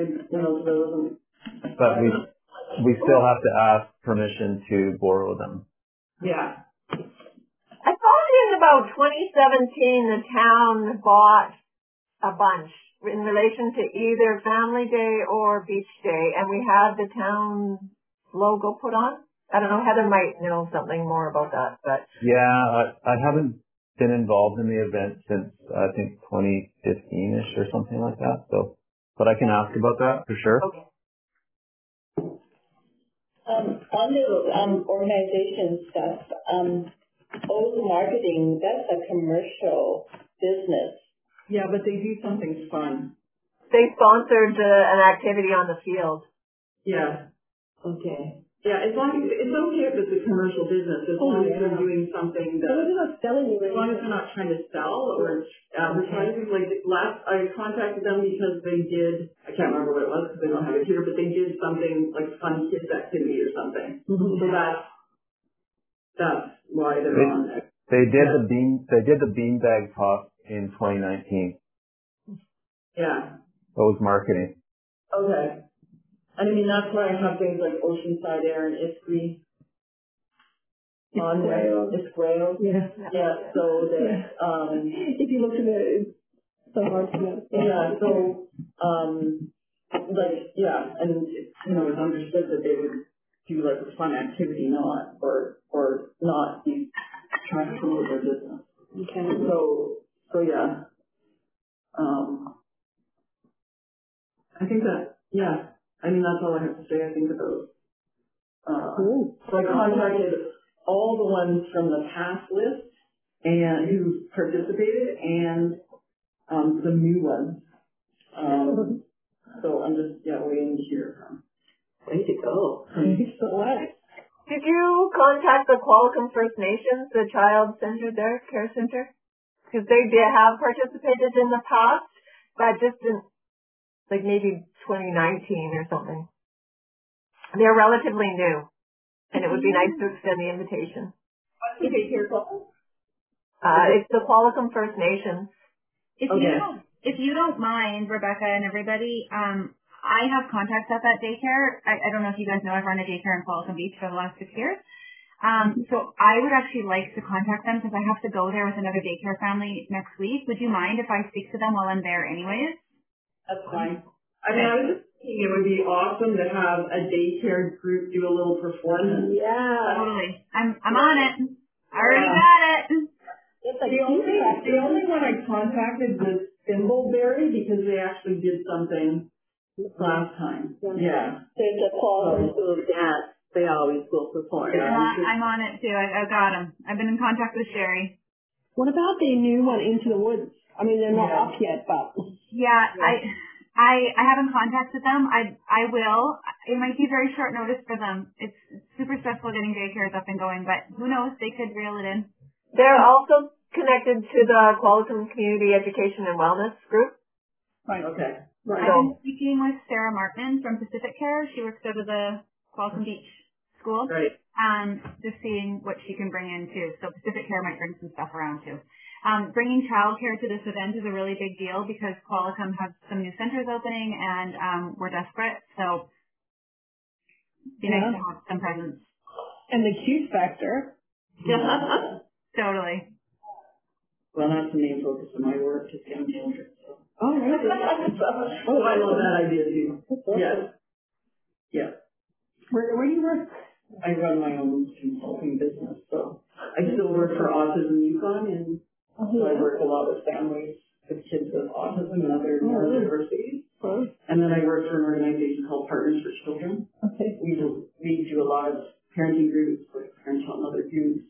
[SPEAKER 6] But we still have to ask permission to borrow them.
[SPEAKER 5] Yeah.
[SPEAKER 4] I thought in about 2017 the town bought a bunch in relation to either Family Day or Beach Day, and we had the town logo put on. I don't know, Heather might know something more about that, but...
[SPEAKER 6] Yeah, I haven't been involved in the event since, I think, 2015-ish or something like that, so, but I can ask about that for sure.
[SPEAKER 4] Okay.
[SPEAKER 3] On the organization stuff, Old Marketing, that's a commercial business.
[SPEAKER 5] Yeah, but they do something fun.
[SPEAKER 4] They sponsored an activity on the field.
[SPEAKER 5] Yeah.
[SPEAKER 3] Okay.
[SPEAKER 5] Yeah, as long as it's okay if it's a commercial business, as long as they're doing something that,
[SPEAKER 1] They're not selling you
[SPEAKER 5] as long as they're not trying to sell or advertising. Like I contacted them because they did, I can't remember what it was because they don't have it here, but they did something like fun kids activity or something. Mm-hmm. So that's why they're on there.
[SPEAKER 6] They did the beanbag toss in 2019.
[SPEAKER 5] Yeah.
[SPEAKER 6] That was marketing.
[SPEAKER 5] Okay. And I mean, that's why I have things like Oceanside Air and ISPRI. on there. It's Grail.
[SPEAKER 1] Yeah.
[SPEAKER 5] Yeah, so that,
[SPEAKER 1] If you look at it, it's so hard to know.
[SPEAKER 5] yeah, so, like, yeah, and, you know, it's understood that they would do like a fun activity, not, or not be trying to promote their business.
[SPEAKER 1] Okay.
[SPEAKER 5] So yeah, I think that, yeah, I mean, that's all I have to say, I think, about, so I contacted all the ones from the past list and who participated and, the new ones. So I'm just, waiting to hear from. Way to go.
[SPEAKER 1] Thanks so much.
[SPEAKER 4] Did you contact the Qualicum First Nations, the child center there, care center? Because they did have participated in the past, but just in, like, maybe 2019 or something. They're relatively new, and it would be nice to extend the invitation.
[SPEAKER 1] Okay, here.
[SPEAKER 4] It's the Qualicum First Nations.
[SPEAKER 2] If you don't mind, Rebecca and everybody, I have contacts at that daycare. I don't know if you guys know, I've run a daycare in Qualicum Beach for the last 6 years. So I would actually like to contact them because I have to go there with another daycare family next week. Would you mind if I speak to them while I'm there anyways?
[SPEAKER 5] That's fine. I mean, I was just thinking it would be awesome to have a daycare group do a little performance.
[SPEAKER 1] Yeah.
[SPEAKER 2] Totally. I'm on it. I already got it.
[SPEAKER 5] The only one I contacted was Thimbleberry because they actually did something last time. Yeah.
[SPEAKER 3] There's a Qualicum School dance. They always will perform.
[SPEAKER 2] I'm on it too. I've got them. I've been in contact with Sherry.
[SPEAKER 1] What about the new one, Into the Woods? I mean, they're not up yet, but.
[SPEAKER 2] Yeah, I haven't contacted them. I will. It might be very short notice for them. It's super stressful getting daycares up and going, but who knows? They could reel it in.
[SPEAKER 4] They're also connected to the Qualicum Community Education and Wellness group.
[SPEAKER 5] Right. Okay. Right.
[SPEAKER 2] I've been speaking with Sarah Martin from Pacific Care. She works out of the Qualicum Beach School.
[SPEAKER 5] Right.
[SPEAKER 2] Just seeing what she can bring in too. So Pacific Care might bring some stuff around too. Bringing childcare to this event is a really big deal because Qualicum has some new centers opening and we're desperate. So it'd be nice to have some presence.
[SPEAKER 1] And the Q factor.
[SPEAKER 2] Totally.
[SPEAKER 5] Well, that's the main focus of my work, is young children. So.
[SPEAKER 1] Oh, really?
[SPEAKER 5] I love that idea too. Yes. Yeah.
[SPEAKER 1] Where do you work?
[SPEAKER 5] I run my own consulting business, so I still work for Autism Yukon, and so I work a lot with families with kids with autism and other neurodiversities. And then I work for an organization called Partners for Children.
[SPEAKER 1] Okay.
[SPEAKER 5] We do a lot of parenting groups, like parent-child mother groups,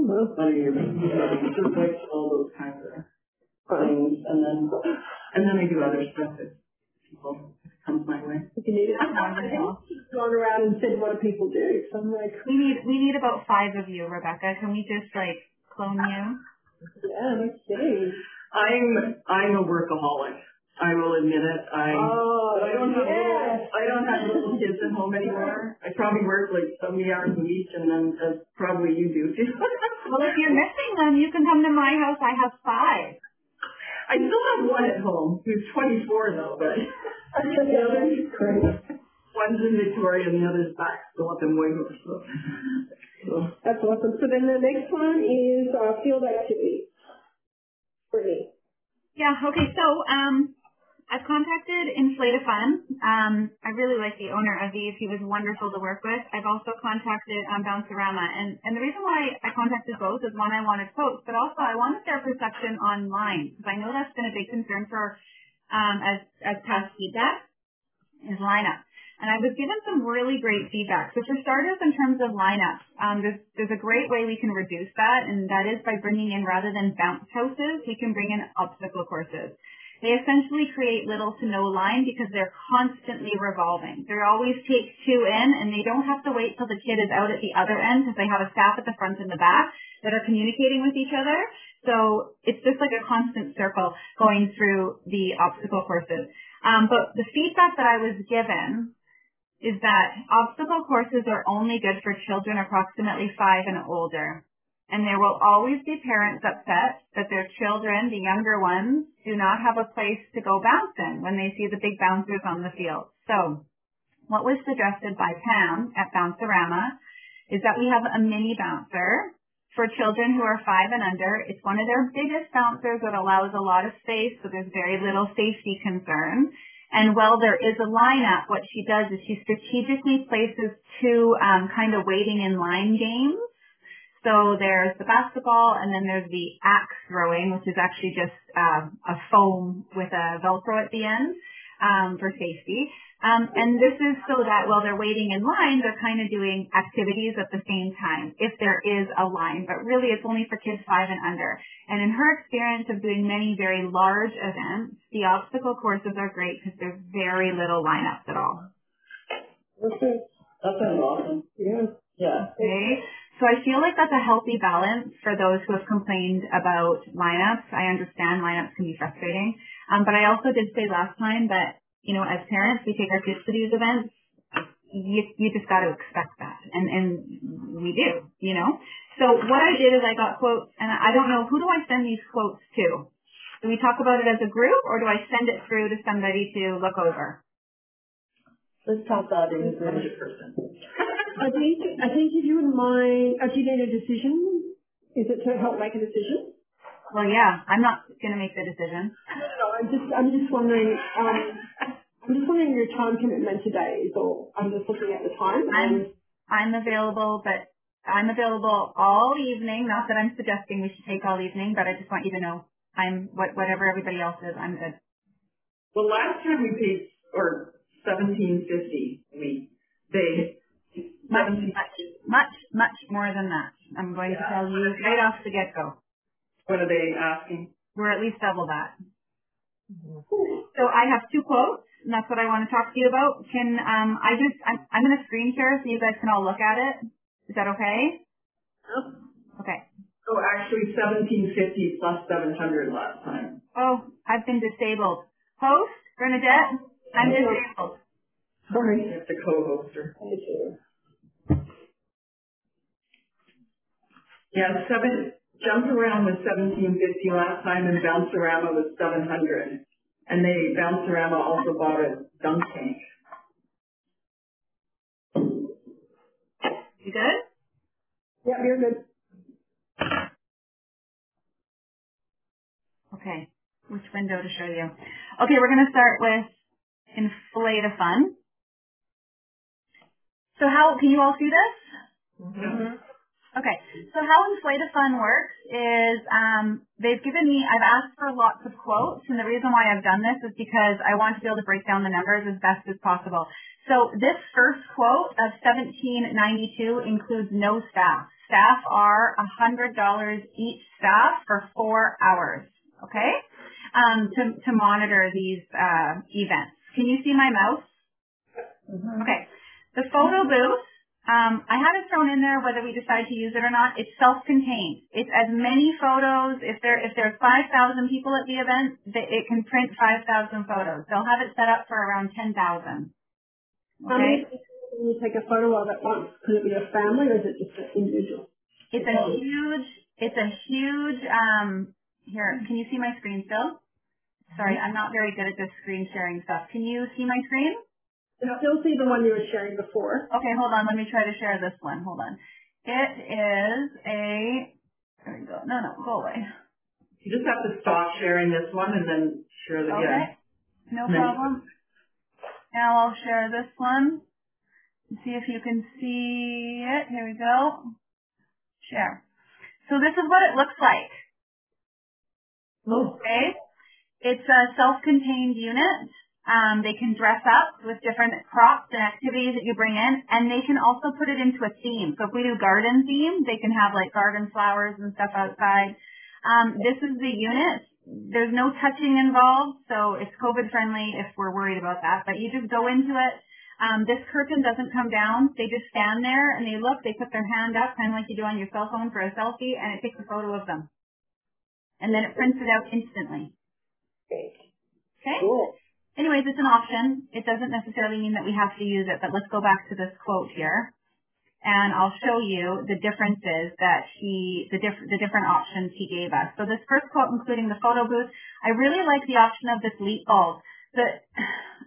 [SPEAKER 5] all those kinds of things. And then I do other stuff if people comes my way.
[SPEAKER 1] If you need it. Gone around and said, what do people do? So I'm like,
[SPEAKER 2] we need about 5 of you, Rebecca. Can we just like clone you?
[SPEAKER 1] Yeah, let's see.
[SPEAKER 5] I'm a workaholic. I will admit it. I don't have little kids at home anymore. I probably work like 70 hours a week, and then as probably you do too.
[SPEAKER 2] Well, if you're missing them, you can come to my house. I have 5.
[SPEAKER 5] I still have one at home who's 24 though, but the other's great. One's in Victoria and the other's back still up in Whitehorse. So.
[SPEAKER 1] That's awesome. So then the next one is field activity. Brittany.
[SPEAKER 2] Yeah. Okay. So I've contacted Inflate-A-Fun. I really like the owner of these. He was wonderful to work with. I've also contacted Bouncerama. And the reason why I contacted both is, one, I wanted quotes, but also I wanted their perception online, because I know that's been a big concern for as past feedback is lineup. And I was given some really great feedback. So for starters, in terms of lineups, there's a great way we can reduce that, and that is by bringing in, rather than bounce houses, we can bring in obstacle courses. They essentially create little to no line because they're constantly revolving. They always take 2 in, and they don't have to wait till the kid is out at the other end, because they have a staff at the front and the back that are communicating with each other. So it's just like a constant circle going through the obstacle courses. But the feedback that I was given is that obstacle courses are only good for children approximately 5 and older. And there will always be parents upset that their children, the younger ones, do not have a place to go bouncing when they see the big bouncers on the field. So what was suggested by Pam at Bouncerama is that we have a mini bouncer for children who are 5 and under. It's one of their biggest bouncers that allows a lot of space, so there's very little safety concern. And while there is a lineup, what she does is she strategically places two kind of waiting in line games. So there's the basketball, and then there's the axe throwing, which is actually just a foam with a Velcro at the end for safety. And this is so that while they're waiting in line, they're kind of doing activities at the same time, if there is a line. But really, it's only for kids 5 and under. And in her experience of doing many very large events, the obstacle courses are great because there's very little lineups at all.
[SPEAKER 5] Okay. That sounds awesome. Yeah. Yeah.
[SPEAKER 2] Okay. So I feel like that's a healthy balance for those who have complained about lineups. I understand lineups can be frustrating. But I also did say last time that, you know, as parents, we take our kids to these events. You just got to expect that. And we do, you know. So what I did is I got quotes, and I don't know, who do I send these quotes to? Do we talk about it as a group, or do I send it through to somebody to look over?
[SPEAKER 5] Let's talk about it as a person.
[SPEAKER 1] I think if you wouldn't mind, do you need a decision? Is it to help make a decision?
[SPEAKER 2] Well, yeah, I'm not going to make the decision.
[SPEAKER 1] No, I'm just wondering. I'm just wondering your time commitment today. Is all. I'm just looking at the time.
[SPEAKER 2] I'm available, but I'm available all evening. Not that I'm suggesting we should take all evening, but I just want you to know I'm whatever everybody else is. I'm good.
[SPEAKER 5] Well, last time we paid $17.50. We paid
[SPEAKER 2] much more than that. I'm going to tell you right off the get-go.
[SPEAKER 5] What are they asking?
[SPEAKER 2] We're at least double that. So I have 2 quotes, and that's what I want to talk to you about. I'm going to screen share so you guys can all look at it. Is that okay?
[SPEAKER 5] Yep.
[SPEAKER 2] Okay.
[SPEAKER 5] Oh, actually $17.50 plus $700 last time.
[SPEAKER 2] Oh, I've been disabled. Host, Bernadette, I'm disabled.
[SPEAKER 1] Sorry.
[SPEAKER 5] You have to co-host her. Yeah, Jump Around was $17.50 last time, and Bounce-A-Rama was $700. And Bounce-A-Rama also bought a dunk tank.
[SPEAKER 2] You good?
[SPEAKER 1] Yeah, you're good.
[SPEAKER 2] Okay. Which window to show you? Okay, we're going to start with Inflate-A-Fun. So can you all see this?
[SPEAKER 5] Mm-hmm.
[SPEAKER 2] Okay, so how Inflate-A-Fun works is I've asked for lots of quotes, and the reason why I've done this is because I want to be able to break down the numbers as best as possible. So this first quote of $17.92 includes no staff. Staff are $100 each staff for 4 hours, okay, to monitor these events. Can you see my mouse? Mm-hmm. Okay, the photo booth. I had it thrown in there whether we decide to use it or not. It's self-contained. It's as many photos. If there's 5,000 people at the event, it can print 5,000 photos. They'll have it set up for around 10,000. Okay.
[SPEAKER 1] How many people can you take a photo of at once? Could it be a family or is it just an individual?
[SPEAKER 2] It's a huge, here, can you see my screen still? Sorry, I'm not very good at this screen sharing stuff. Can you see my screen?
[SPEAKER 1] I still see the one you were sharing before.
[SPEAKER 2] Okay, hold on. Let me try to share this one. Hold on. It is there we go. No, go away.
[SPEAKER 5] You just have to stop sharing this one and then share it again.
[SPEAKER 2] Okay, no problem. Now I'll share this one. See if you can see it. Here we go. Share. So this is what it looks like. Okay. It's a self-contained unit. They can dress up with different props and activities that you bring in, and they can also put it into a theme. So if we do garden theme, they can have like garden flowers and stuff outside. This is the unit. There's no touching involved, so it's COVID friendly if we're worried about that, but you just go into it. This curtain doesn't come down. They just stand there and they look, they put their hand up, kind of like you do on your cell phone for a selfie, and it takes a photo of them. And then it prints it out instantly. Okay?
[SPEAKER 1] Cool.
[SPEAKER 2] Anyways, it's an option. It doesn't necessarily mean that we have to use it, but let's go back to this quote here. And I'll show you the differences that the different options he gave us. So this first quote, including the photo booth, I really like the option of this leap bulb.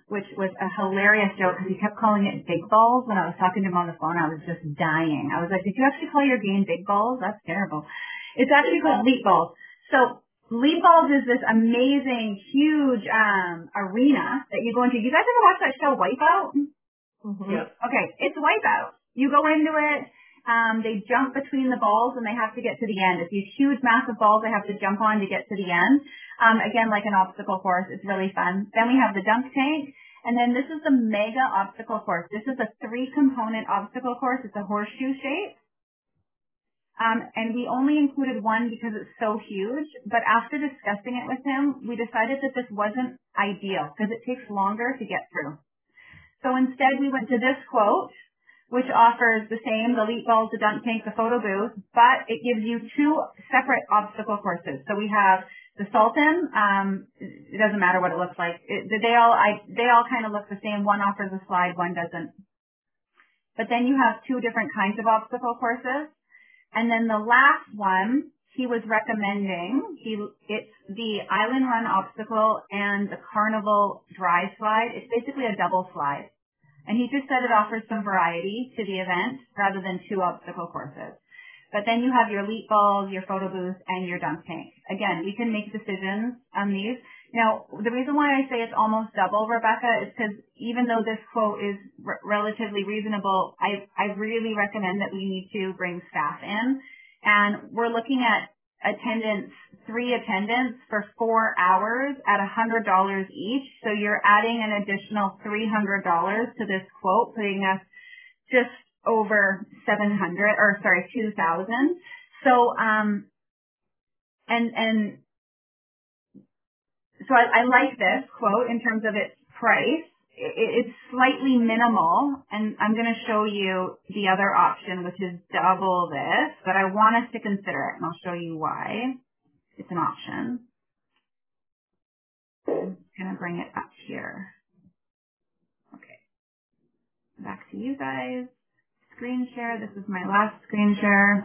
[SPEAKER 2] which was a hilarious joke because he kept calling it big balls. When I was talking to him on the phone, I was just dying. I was like, did you actually call your game big balls? That's terrible. It's actually called Leap Balls. So Leap Balls is this amazing, huge arena that you go into. You guys ever watch that show Wipeout?
[SPEAKER 4] Mm-hmm.
[SPEAKER 5] Yeah.
[SPEAKER 2] Okay, it's Wipeout. You go into it. They jump between the balls and they have to get to the end. It's these huge, massive balls they have to jump on to get to the end. Again, like an obstacle course. It's really fun. Then we have the dunk tank. And then this is the mega obstacle course. This is a 3-component obstacle course. It's a horseshoe shape. And we only included one because it's so huge. But after discussing it with him, we decided that this wasn't ideal because it takes longer to get through. So instead, we went to this quote, which offers the same, the Leap Balls, the dunk tank, the photo booth, but it gives you 2 separate obstacle courses. So we have the Sultan. It doesn't matter what it looks like. They all kind of look the same. One offers a slide, one doesn't. But then you have 2 different kinds of obstacle courses. And then the last one he was recommending, it's the Island Run obstacle and the Carnival dry slide. It's basically a double slide. And he just said it offers some variety to the event rather than 2 obstacle courses. But then you have your Leap Balls, your photo booth, and your dunk tank. Again, we can make decisions on these. Now, the reason why I say it's almost double, Rebecca, is because even though this quote is relatively reasonable, I really recommend that we need to bring staff in. And we're looking at attendance, 3 attendants for 4 hours at $100 each. So you're adding an additional $300 to this quote, putting us just over 2,000. So, so I like this quote in terms of its price. It's slightly minimal, and I'm going to show you the other option, which is double this, but I want us to consider it, and I'll show you why. It's an option. I'm going to bring it up here. Okay. Back to you guys. Screen share. This is my last screen share.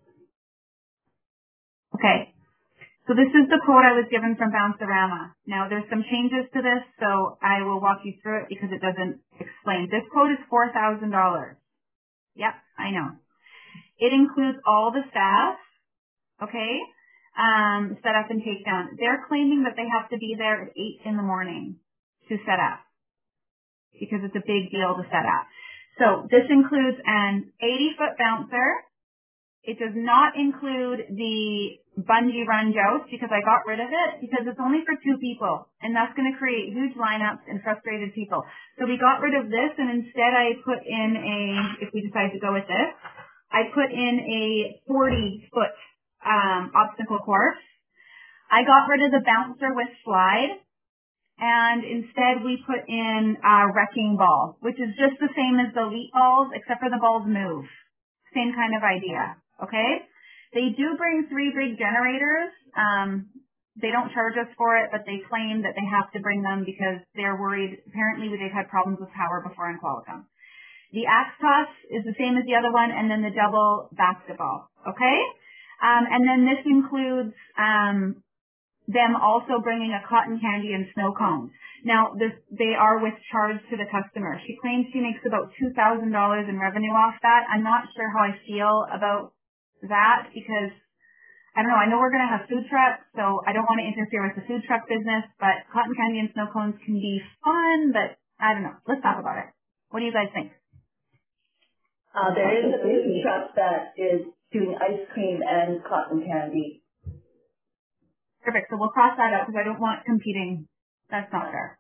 [SPEAKER 2] Okay. So this is the quote I was given from Bouncerama. Now there's some changes to this, so I will walk you through it because it doesn't explain. This quote is $4,000. Yep, I know. It includes all the staff, okay, set up and take down. They're claiming that they have to be there at 8 in the morning to set up because it's a big deal to set up. So this includes an 80-foot bouncer. It does not include the bungee run joust because I got rid of it because it's only for 2 people and that's going to create huge lineups and frustrated people. So we got rid of this and instead I put in if we decide to go with this, I put in a 40-foot obstacle course. I got rid of the bouncer with slide and instead we put in a wrecking ball, which is just the same as the Leap Balls except for the balls move. Same kind of idea. Okay? They do bring 3 big generators. They don't charge us for it, but they claim that they have to bring them because they're worried. Apparently, they've had problems with power before in Qualicum. The axe toss is the same as the other one, and then the double basketball. Okay? And then this includes them also bringing a cotton candy and snow cones. Now, they are with charge to the customer. She claims she makes about $2,000 in revenue off that. I'm not sure how I feel about that because, I don't know, I know we're going to have food trucks, so I don't want to interfere with the food truck business, but cotton candy and snow cones can be fun, but I don't know. Let's talk about it. What do you guys think?
[SPEAKER 3] There is a food truck that is doing ice cream and cotton candy.
[SPEAKER 2] Perfect. So we'll cross that out because I don't want competing. That's not fair.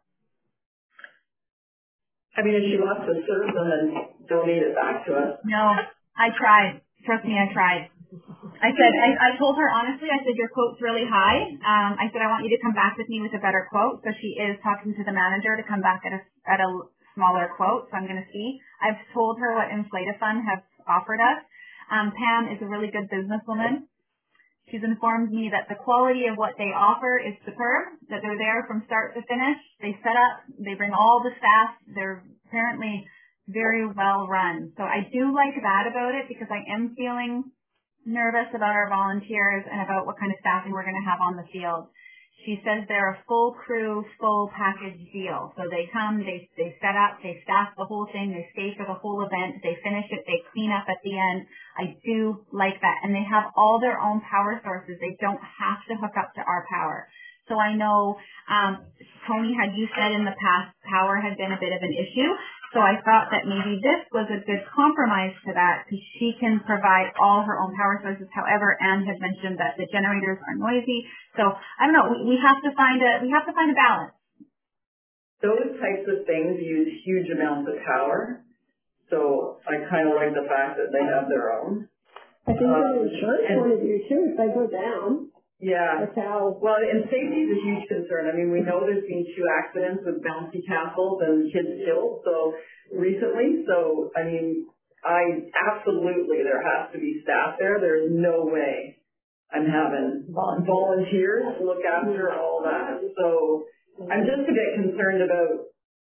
[SPEAKER 5] I mean, if she wants to serve them and donate it back to us.
[SPEAKER 2] No, I tried. Trust me, I tried. I told her honestly, I said, your quote's really high. I said, I want you to come back with me with a better quote. So she is talking to the manager to come back at a smaller quote. So I'm going to see. I've told her what Inflate-A-Fun has offered us. Pam is a really good businesswoman. She's informed me that the quality of what they offer is superb, that they're there from start to finish. They set up, they bring all the staff. They're apparently very well run. So I do like that about it because I am feeling nervous about our volunteers and about what kind of staffing we're going to have on the field. She says they're a full crew, full package deal. So they come, they set up, they staff the whole thing, they stay for the whole event, they finish it, they clean up at the end. I do like that. And they have all their own power sources. They don't have to hook up to our power. So I know, Tony, had you said in the past power had been a bit of an issue. So I thought that maybe this was a good compromise to that because she can provide all her own power sources. However, Anne had mentioned that the generators are noisy. So I don't know. We have to find a balance.
[SPEAKER 5] Those types of things use huge amounts of power. So I kind of like the fact that they have their own.
[SPEAKER 1] I think from an insurance point of view too, if they go down.
[SPEAKER 5] Yeah.
[SPEAKER 1] That's how.
[SPEAKER 5] Well, and safety is a huge concern. I mean, we know there's been 2 accidents with bouncy castles and kids killed recently. So, I mean, absolutely, there has to be staff there. There's no way I'm having volunteers look after all that. So I'm just a bit concerned about,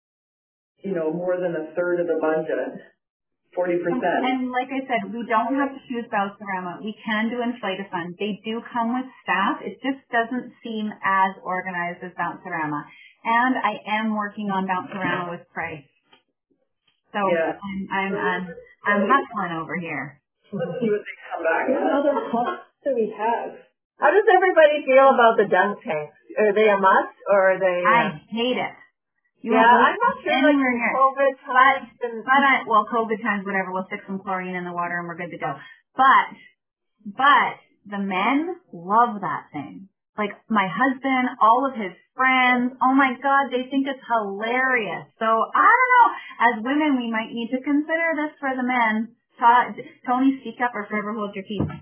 [SPEAKER 5] more than a third of the budget. 40%.
[SPEAKER 2] And like I said, we don't have to choose Bouncerama. We can do Inflate-A-Fun. They do come with staff. It just doesn't seem as organized as Bouncerama. And I am working on Bouncerama with Price. So yeah. I'm hustling over here.
[SPEAKER 5] Let's see what they come back with.
[SPEAKER 1] What other costs do we have?
[SPEAKER 4] How does everybody feel about the dunk tanks? Are they a must or are they?
[SPEAKER 2] I hate it.
[SPEAKER 4] I'm not sure.
[SPEAKER 2] Anywhere near.
[SPEAKER 4] COVID times
[SPEAKER 2] COVID times, whatever. We'll stick some chlorine in the water and we're good to go. But the men love that thing. Like my husband, all of his friends. Oh my God, they think it's hilarious. So I don't know. As women, we might need to consider this for the men. Tony, speak up or forever hold your peace.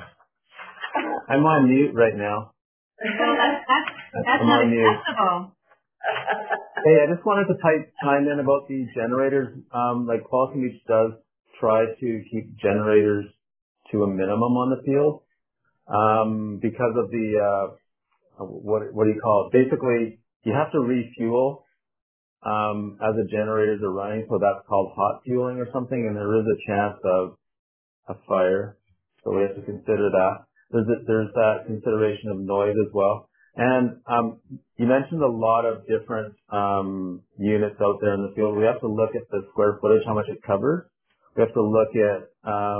[SPEAKER 6] I'm on mute right now.
[SPEAKER 2] Well, that's not acceptable.
[SPEAKER 6] Hey, I just wanted to chime in about the generators. Like Qualicum Beach does try to keep generators to a minimum on the field because of the what do you call it? Basically, you have to refuel as the generators are running, so that's called hot fueling or something, and there is a chance of a fire. So we have to consider that. There's that consideration of noise as well. And you mentioned a lot of different units out there in the field. We have to look at the square footage, how much it covers. We have to look at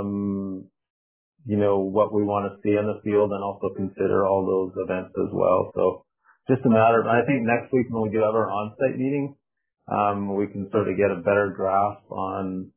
[SPEAKER 6] what we want to see in the field and also consider all those events as well. So just a matter of, I think next week when we do have our on-site meeting, we can sort of get a better grasp on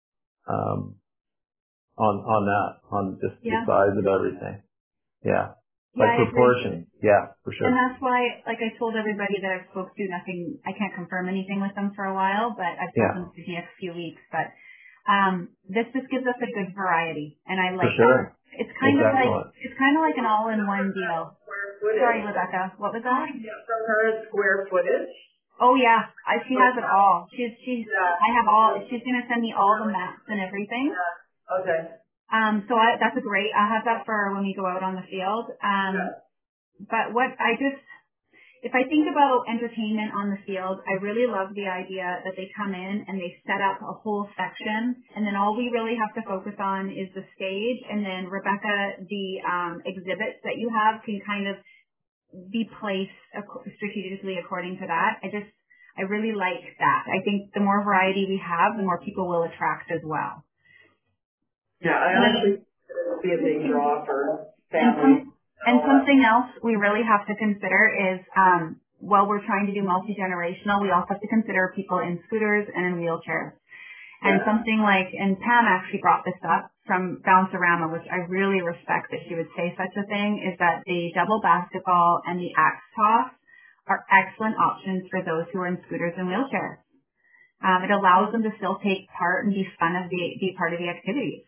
[SPEAKER 6] just the size of everything. Yeah. Like proportion. Yeah, for sure.
[SPEAKER 2] And that's why, like I told everybody that I've spoke to, I can't confirm anything with them for a while, but I've told them for the next few weeks. But this just gives us a good variety, and I like that. It's kind of like an all-in-one deal. Sorry, Rebecca. What was that?
[SPEAKER 5] From her square footage.
[SPEAKER 2] Oh yeah, she has it all. I have all. She's gonna send me all the maps and everything.
[SPEAKER 5] Okay.
[SPEAKER 2] So that's a great. I'll have that for when we go out on the field. But if I think about entertainment on the field, I really love the idea that they come in and they set up a whole section, and then all we really have to focus on is the stage, and then Rebecca, the exhibits that you have can kind of be placed strategically according to that. I really like that. I think the more variety we have, the more people will attract as well.
[SPEAKER 5] Yeah, I honestly it'll be a big draw for families.
[SPEAKER 2] And something else we really have to consider is, while we're trying to do multi-generational, we also have to consider people in scooters and in wheelchairs. And something like, and Pam actually brought this up from Bouncerama, which I really respect that she would say such a thing, is that the double basketball and the axe toss are excellent options for those who are in scooters and wheelchairs. It allows them to still take part and be part of the activities.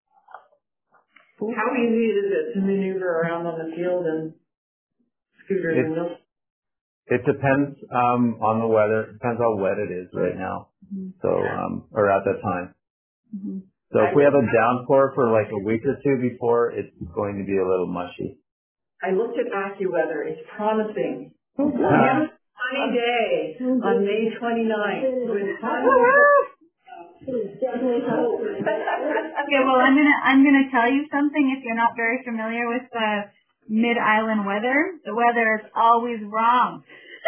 [SPEAKER 5] How easy is it to maneuver around on the field and scooters and wheels?
[SPEAKER 6] It depends on the weather. It depends how wet it is right now. Mm-hmm. So, or at that time. Mm-hmm. So if we have a downpour for like a week or two before, it's going to be a little mushy.
[SPEAKER 5] I looked at AccuWeather. It's promising. We have a sunny day on May 29th.
[SPEAKER 2] Okay, well, I'm gonna tell you something. If you're not very familiar with the Mid-island weather. The weather is always wrong.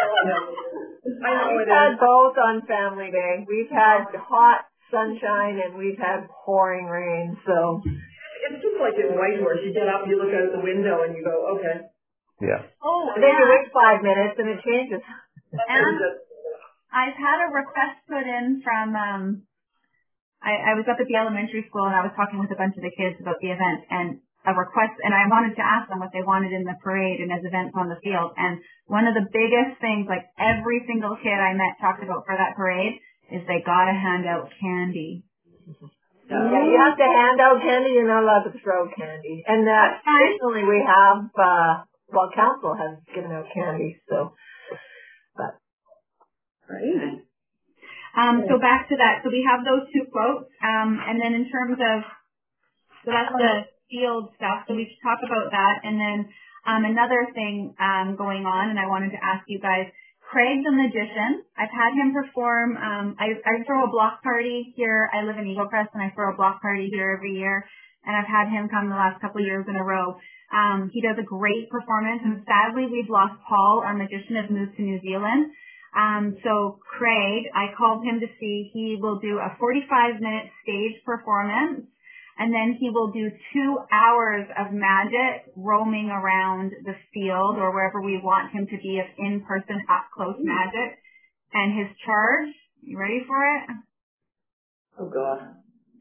[SPEAKER 4] We've had both on Family Day. We've had hot sunshine and we've had pouring rain, so.
[SPEAKER 5] It's just like in Whitehorse. You get up, you look out the window, and you go, okay.
[SPEAKER 6] Yeah.
[SPEAKER 2] Oh,
[SPEAKER 4] and then you wait 5 minutes and it changes.
[SPEAKER 2] And I've had a request put in from, I was up at the elementary school and I was talking with a bunch of the kids about the event and a request, and I wanted to ask them what they wanted in the parade and as events on the field. And one of the biggest things, like every single kid I met talked about for that parade, is they gotta hand out candy.
[SPEAKER 4] Yeah, you have to hand out candy. You're not allowed to throw candy. And traditionally we have, council has given out candy, so, but.
[SPEAKER 5] Right.
[SPEAKER 2] So back to that. So we have those two quotes. And then in terms of, so that's the field stuff. So we should talk about that. And then, another thing, going on, and I wanted to ask you guys, Craig the Magician, I've had him perform, I throw a block party here. I live in Eagle Crest and I throw a block party here every year. And I've had him come the last couple of years in a row. He does a great performance, and sadly we've lost Paul, our magician, has moved to New Zealand. So Craig, I called him to see, he will do a 45-minute stage performance, and then he will do 2 hours of magic roaming around the field or wherever we want him to be of in-person up-close magic. And his charge, you ready for it?
[SPEAKER 5] Oh, God.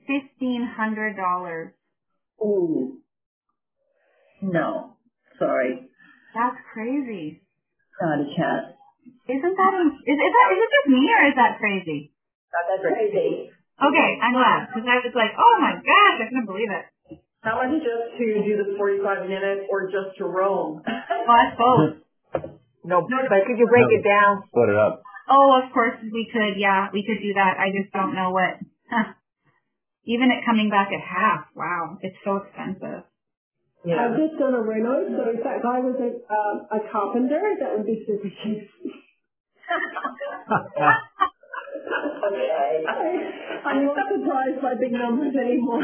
[SPEAKER 2] $1,500.
[SPEAKER 3] Ooh. No. Sorry.
[SPEAKER 2] That's crazy.
[SPEAKER 3] Not a chance.
[SPEAKER 2] Isn't that, is it just me or is that crazy?
[SPEAKER 3] That's crazy.
[SPEAKER 2] Okay, I'm glad, because I was like, oh my gosh, I couldn't believe it.
[SPEAKER 5] How much just to do the 45 minutes or just to roam?
[SPEAKER 2] Well, that's both.
[SPEAKER 4] No, but could you break it down?
[SPEAKER 6] Split it up.
[SPEAKER 2] Oh, of course we could, yeah, we could do that. I just don't know what, even it coming back at half, wow, it's so expensive.
[SPEAKER 1] Yeah. I've just done a reno, so if that guy was a carpenter, that would be super cheap. I'm not surprised by big numbers anymore.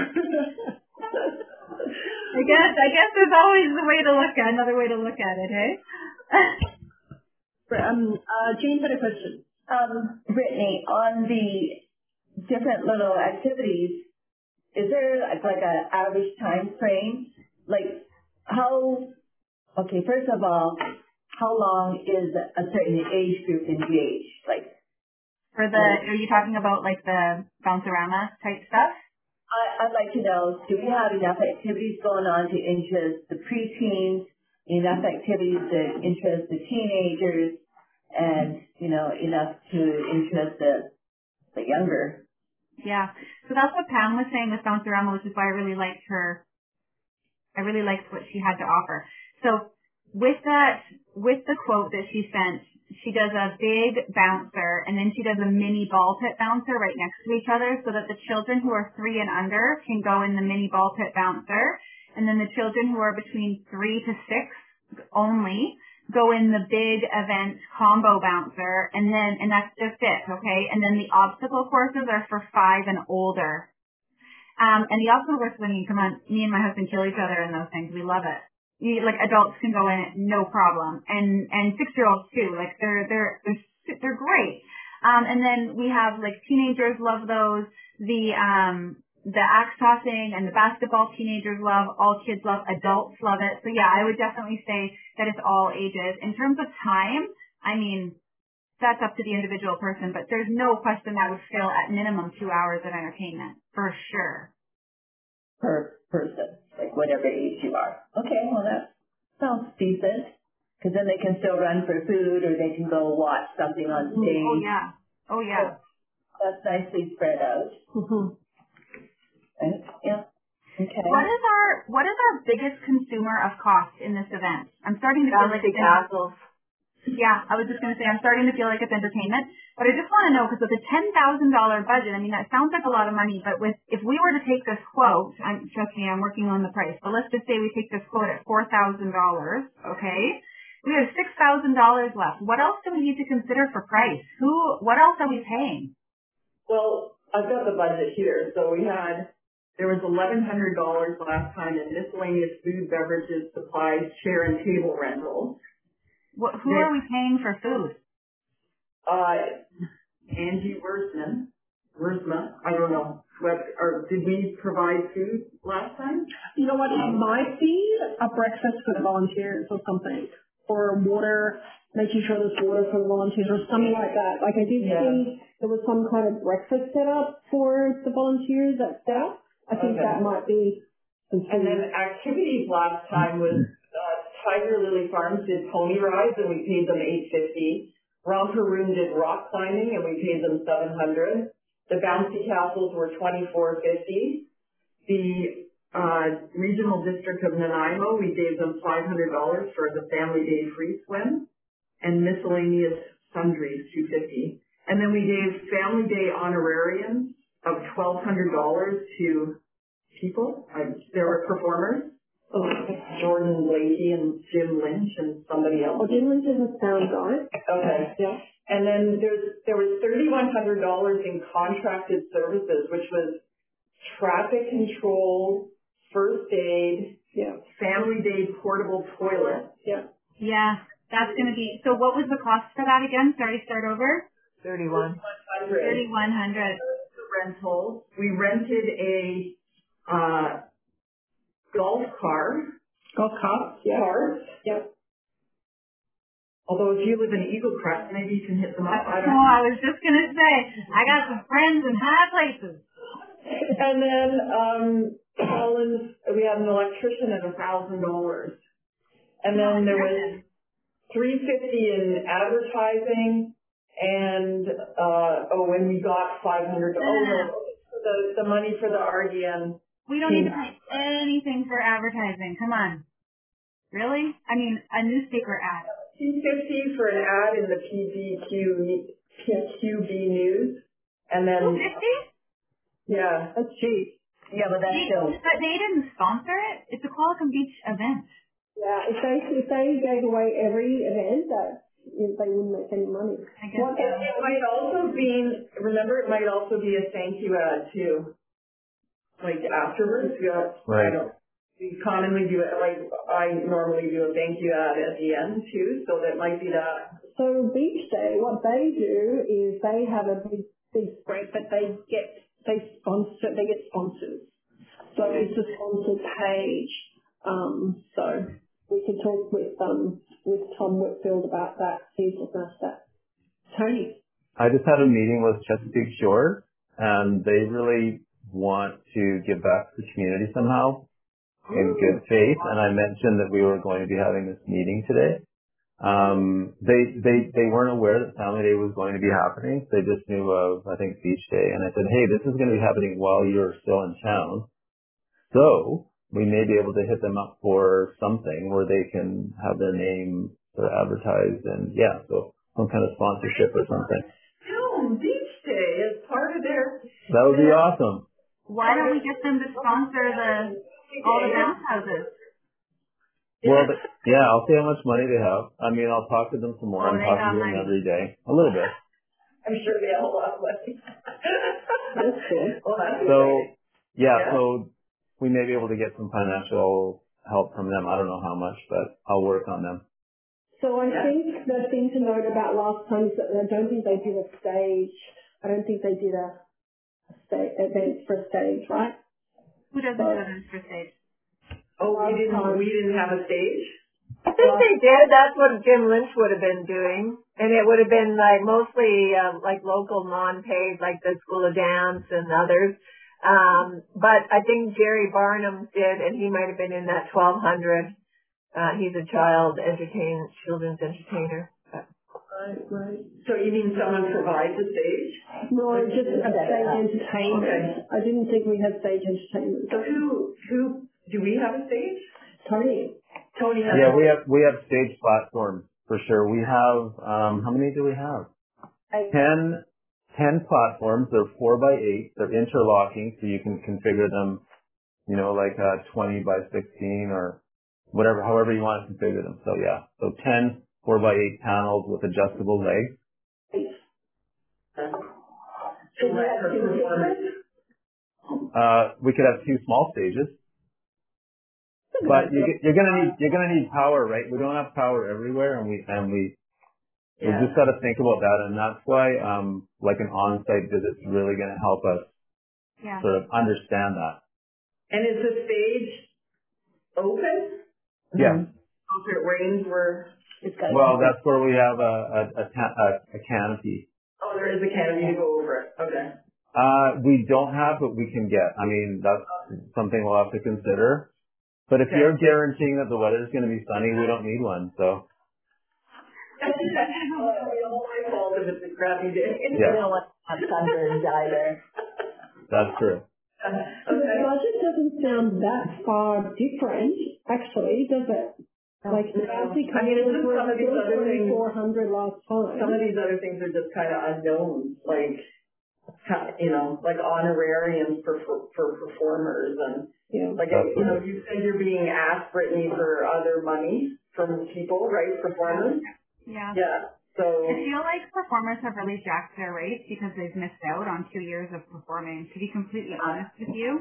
[SPEAKER 2] I guess there's always another way to look at it, hey?
[SPEAKER 1] Jean had a question.
[SPEAKER 3] Brittany, on the different little activities, is there like an average time frame? Like first of all, how long is a certain age group engaged? Like,
[SPEAKER 2] are you talking about like the Bounce-A-Rama type stuff?
[SPEAKER 3] I'd like to know, do we have enough activities going on to interest the preteens, enough activities to interest the teenagers, and, enough to interest the younger?
[SPEAKER 2] Yeah. So that's what Pam was saying with Bounce-A-Rama, which is why I really liked what she had to offer. So with the quote that she sent, she does a big bouncer and then she does a mini ball pit bouncer right next to each other so that the children who are 3 and under can go in the mini ball pit bouncer, and then the children who are between 3 to 6 only go in the big event combo bouncer, and that's just it, okay? And then the obstacle courses are for 5 and older. And the obstacle courses, come on, me and my husband kill each other in those things. We love it. Adults can go in it, no problem. And 6-year-olds too. Like, they're great. And then we have, teenagers love those. The axe tossing and the basketball teenagers love, all kids love, adults love it. So yeah, I would definitely say that it's all ages. In terms of time, I mean, that's up to the individual person, but there's no question that would fill at minimum 2 hours of entertainment, for sure.
[SPEAKER 3] Per person, like whatever age you are. Okay, well that sounds decent, because then they can still run for food or they can go watch something on stage.
[SPEAKER 2] Oh yeah.
[SPEAKER 3] So that's nicely spread out.
[SPEAKER 2] Mm-hmm.
[SPEAKER 3] Right? Yeah. Okay.
[SPEAKER 2] What is our biggest consumer of cost in this event? I'm starting to feel like it's
[SPEAKER 4] castles.
[SPEAKER 2] Yeah, I was just going to say, I'm starting to feel like it's entertainment, but I just want to know, because with a $10,000 budget, I mean, that sounds like a lot of money, but if we were to take this quote, trust me, I'm working on the price, but let's just say we take this quote at $4,000, okay? We have $6,000 left. What else do we need to consider for price? What else are we paying?
[SPEAKER 5] Well, I've got the budget here. So we had there was $1,100 last time in miscellaneous food, beverages, supplies, chair and table rentals.
[SPEAKER 2] Who are we paying for food?
[SPEAKER 5] Angie Wurzma, I don't know. Or did we provide food last time?
[SPEAKER 1] You know what, it might be a breakfast for the volunteers or something. Or water, making sure there's water for the volunteers or something like that. Like I did see there was some kind of breakfast set up for the volunteers at staff. I think that might be.
[SPEAKER 5] And then activities last time was Tiger Lily Farms did pony rides and we paid them $850. Romper Room did rock climbing and we paid them $700. The bouncy castles were $24.50. The Regional District of Nanaimo, we gave them $500 for the Family Day free swim, and miscellaneous sundries $250. And then we gave Family Day honorariums of $1,200 to people. There were performers. Jordan Blakey and Jim Lynch and somebody else.
[SPEAKER 1] Oh, Jim Lynch doesn't sound right.
[SPEAKER 5] Okay. Yeah. And then there was $3,100 in contracted services, which was traffic control, first aid, Family Day portable toilet.
[SPEAKER 2] Yeah, that's going to be, so what was the cost for that again? Sorry, start over.
[SPEAKER 5] 3,100. Rentals. We rented a golf cart. Although if you live in Eagle Crest, maybe you can hit them up.
[SPEAKER 2] I was just going to say, I got some friends in high places.
[SPEAKER 5] And then Collins, we had an electrician at $1,000. And then there was $350 in advertising, and when we got $500. The money for the RDN.
[SPEAKER 2] We don't need to pay anything for advertising. Come on. Really? I mean, a newspaper ad.
[SPEAKER 5] $250 for an ad in the PQB News, and then
[SPEAKER 2] $250?
[SPEAKER 5] Yeah, that's cheap. Yeah, but that's still.
[SPEAKER 2] But they didn't sponsor it. It's a Qualicum Beach event.
[SPEAKER 1] Yeah, if they gave away every event, they wouldn't make any money.
[SPEAKER 2] I guess
[SPEAKER 5] it might also be. Remember, it might also be a thank you ad too. Like afterwards,
[SPEAKER 6] Right.
[SPEAKER 5] We commonly do it. Like I normally do a thank you ad at the end too, so that might be that.
[SPEAKER 1] So Beach Day, what they do is they have a big spread, but they get sponsors. So it's a sponsored page. So we can talk with Tom Whitfield about that. He's looking after that. Tony.
[SPEAKER 6] I just had a meeting with Chesapeake Shore, and they really want to give back to the community somehow in good faith. And I mentioned that we were going to be having this meeting today. They weren't aware that Family Day was going to be happening. They just knew of, I think, Beach Day. And I said, hey, this is going to be happening while you're still in town. So we may be able to hit them up for something where they can have their name sort of advertised and so some kind of sponsorship or something.
[SPEAKER 5] Beach Day is part of their.
[SPEAKER 6] That would be awesome.
[SPEAKER 2] Why don't we get them to sponsor all the bounce houses?
[SPEAKER 6] Well, I'll see how much money they have. I mean, I'll talk to them some more. I'm talking to them every day. A little bit.
[SPEAKER 5] I'm sure they have a lot of money. That's cool. Well, that's
[SPEAKER 6] so we may be able to get some financial help from them. I don't know how much, but I'll work on them.
[SPEAKER 1] So I think the thing to note about last time is that I don't think they did a stage. I don't think they did a event for a stage, right?
[SPEAKER 2] Who doesn't do events for stage?
[SPEAKER 5] Oh, we didn't have a stage?
[SPEAKER 4] I think they did. That's what Jim Lynch would have been doing. And it would have been like mostly like local non-paid, like the School of Dance and others. But I think Jerry Barnum did, and he might have been in that 1,200. He's a children's entertainer.
[SPEAKER 5] Right. So you mean someone provides a stage?
[SPEAKER 1] No, just a stage entertainment. Okay. I didn't think we had stage entertainment.
[SPEAKER 5] So who do we have a stage?
[SPEAKER 1] Tony has.
[SPEAKER 6] Yeah, we have stage platforms for sure. We have how many do we have? 10 platforms. They're 4x8. They're interlocking, so you can configure them, like 20 by 16 or whatever, however you want to configure them. So 10 4x8 panels with adjustable legs. We could have 2 small stages. But you're gonna need power, right? We don't have power everywhere, and we just got to think about that, and that's why like an on-site visit is really gonna help us sort of understand that.
[SPEAKER 5] And is the stage open?
[SPEAKER 6] Yeah.
[SPEAKER 5] So if it rains,
[SPEAKER 6] that's where we have a canopy.
[SPEAKER 5] Oh, there is a canopy to go over it. Okay.
[SPEAKER 6] We don't have, but we can get. I mean, that's something we'll have to consider. But if you're guaranteeing that the weather is going to be sunny, we don't need one. So.
[SPEAKER 5] It's all my fault if it's a crappy day.
[SPEAKER 3] Yeah. We don't want to have sunburned either.
[SPEAKER 6] That's true.
[SPEAKER 1] The budget doesn't sound that far different, actually, does it? Like,
[SPEAKER 5] it's just some of these other things.
[SPEAKER 1] 2,400 last time.
[SPEAKER 5] Some of these other things are just kind of unknowns, like, like honorariums for performers and, you said you're being asked, Brittany, for other money from people, right? Performers?
[SPEAKER 2] Yeah.
[SPEAKER 5] Yeah. So
[SPEAKER 2] I feel like performers have really jacked their rates because they've missed out on 2 years of performing. To be completely honest with you,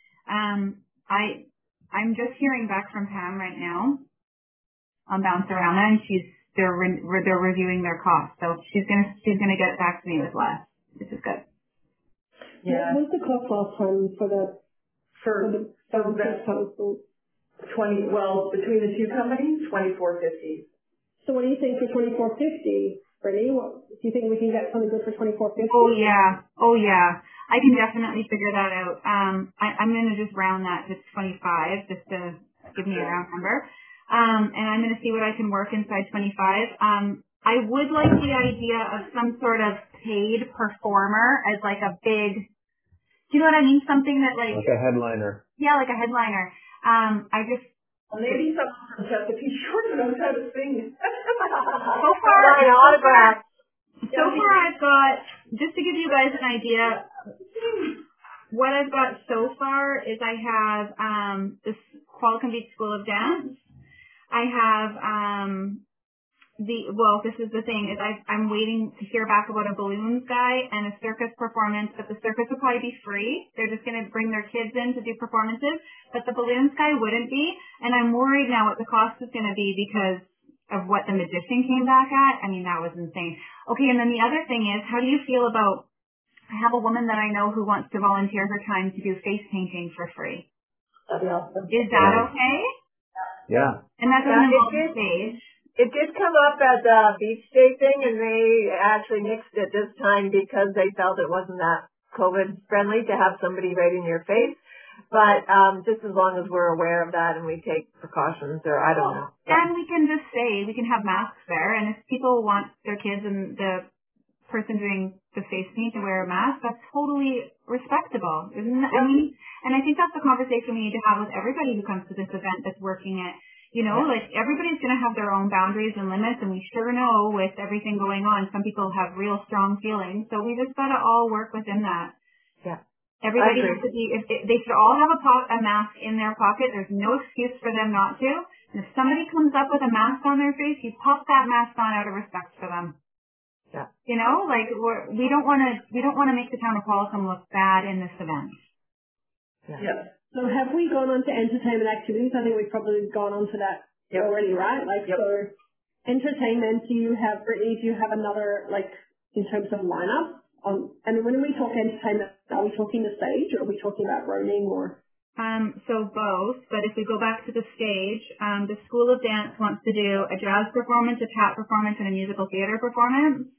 [SPEAKER 2] I'm just hearing back from Pam right now on Bounce Around, and they're reviewing their costs, so she's gonna get back to me with less, which is good.
[SPEAKER 1] Yeah. What was the cost last time for the proposal?
[SPEAKER 5] Between the 2 companies, $24.50.
[SPEAKER 1] So what do you think for $24.50, Brittany? Do you think we can get something good for $24.50?
[SPEAKER 2] Oh yeah. I can definitely figure that out. I'm gonna just round that to 25, just to give me a round number. And I'm gonna see what I can work inside 25. I would like the idea of some sort of paid performer as like a big, do you know what I mean? Something that like
[SPEAKER 6] a headliner.
[SPEAKER 2] Yeah, like a headliner.
[SPEAKER 5] Maybe someone from Chesapeake Shore knows how to sing.
[SPEAKER 2] So far, I've got, just to give you guys an idea, what I've got so far is I have this Qualicum Beach School of Dance. I have this is the thing, is I'm waiting to hear back about a balloons guy and a circus performance, but the circus will probably be free. They're just going to bring their kids in to do performances, but the balloons guy wouldn't be, and I'm worried now what the cost is going to be because of what the magician came back at. I mean, that was insane. Okay, and then the other thing is, how do you feel about, I have a woman that I know who wants to volunteer her time to do face painting for free.
[SPEAKER 5] That'd be awesome.
[SPEAKER 2] Is that okay?
[SPEAKER 6] Yeah.
[SPEAKER 2] And that doesn't involve the stage.
[SPEAKER 4] It did come up at the beach day thing, and they actually nixed it this time because they felt it wasn't that COVID friendly to have somebody right in your face. But just as long as we're aware of that and we take precautions, or I don't know.
[SPEAKER 2] And we can just say, we can have masks there, and if people want their kids and the person doing the face paint to wear a mask, that's totally respectable, isn't it? I mean, and I think that's the conversation we need to have with everybody who comes to this event that's working at, like everybody's going to have their own boundaries and limits, and we sure know with everything going on, some people have real strong feelings, so we just got to all work within that.
[SPEAKER 4] Yeah.
[SPEAKER 2] Everybody has to be, they should all have a mask in their pocket. There's no excuse for them not to. And if somebody comes up with a mask on their face, you pop that mask on out of respect for them.
[SPEAKER 4] Yeah.
[SPEAKER 2] We don't want to make the town of Qualicum look bad in this event.
[SPEAKER 5] Yeah.
[SPEAKER 1] So have we gone on to entertainment activities? I think we've probably gone on to that already, right? So entertainment, Brittany, do you have another, in terms of lineup? And when we talk entertainment, are we talking the stage or are we talking about roaming or?
[SPEAKER 2] So both, but if we go back to the stage, the School of Dance wants to do a jazz performance, a tap performance, and a musical theater performance.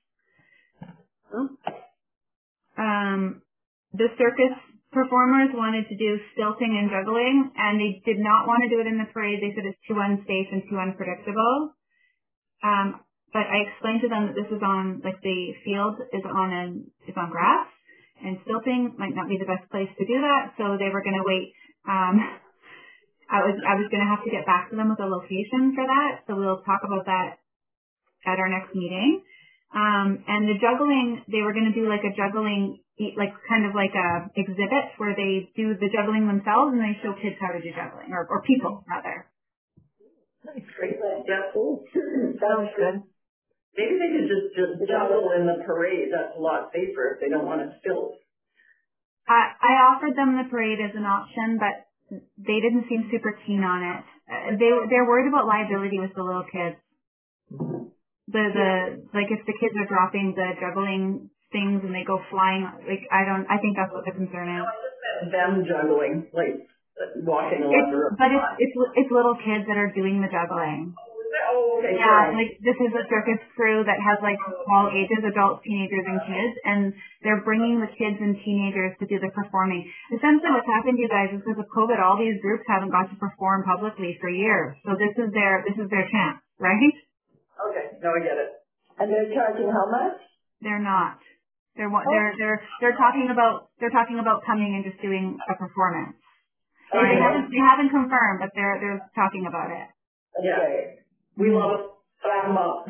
[SPEAKER 2] The circus performers wanted to do stilting and juggling, and they did not want to do it in the parade. They said it's too unsafe and too unpredictable. But I explained to them that this is on, the field is on grass, and stilting might not be the best place to do that, so they were going to wait. I was going to have to get back to them with a location for that, so we'll talk about that at our next meeting. And the juggling, they were going to do a juggling, kind of like a exhibit where they do the juggling themselves and they show kids how to do juggling, or people rather.
[SPEAKER 5] Nice, great. Yeah, cool. Sounds good. Maybe they could just juggle in the parade. That's a lot safer if they don't want to still.
[SPEAKER 2] I offered them the parade as an option, but they didn't seem super keen on it. They're worried about liability with the little kids. Like if the kids are dropping the juggling things and they go flying, like I think that's what the concern is.
[SPEAKER 5] Them juggling, like walking along the road.
[SPEAKER 2] But it's little kids that are doing the juggling.
[SPEAKER 5] Oh, okay.
[SPEAKER 2] Yeah, like this is a circus crew that has like all ages, adults, teenagers, and kids, and they're bringing the kids and teenagers to do the performing. Essentially what's happened to you guys is because of COVID, all these groups haven't got to perform publicly for years. So this is their chance, right?
[SPEAKER 5] Okay, now I get it. And they're charging how much?
[SPEAKER 2] They're not. They're talking about coming and just doing a performance.
[SPEAKER 5] Okay.
[SPEAKER 2] They haven't confirmed, but they're talking about it.
[SPEAKER 5] Okay. We love it. Wrap them up.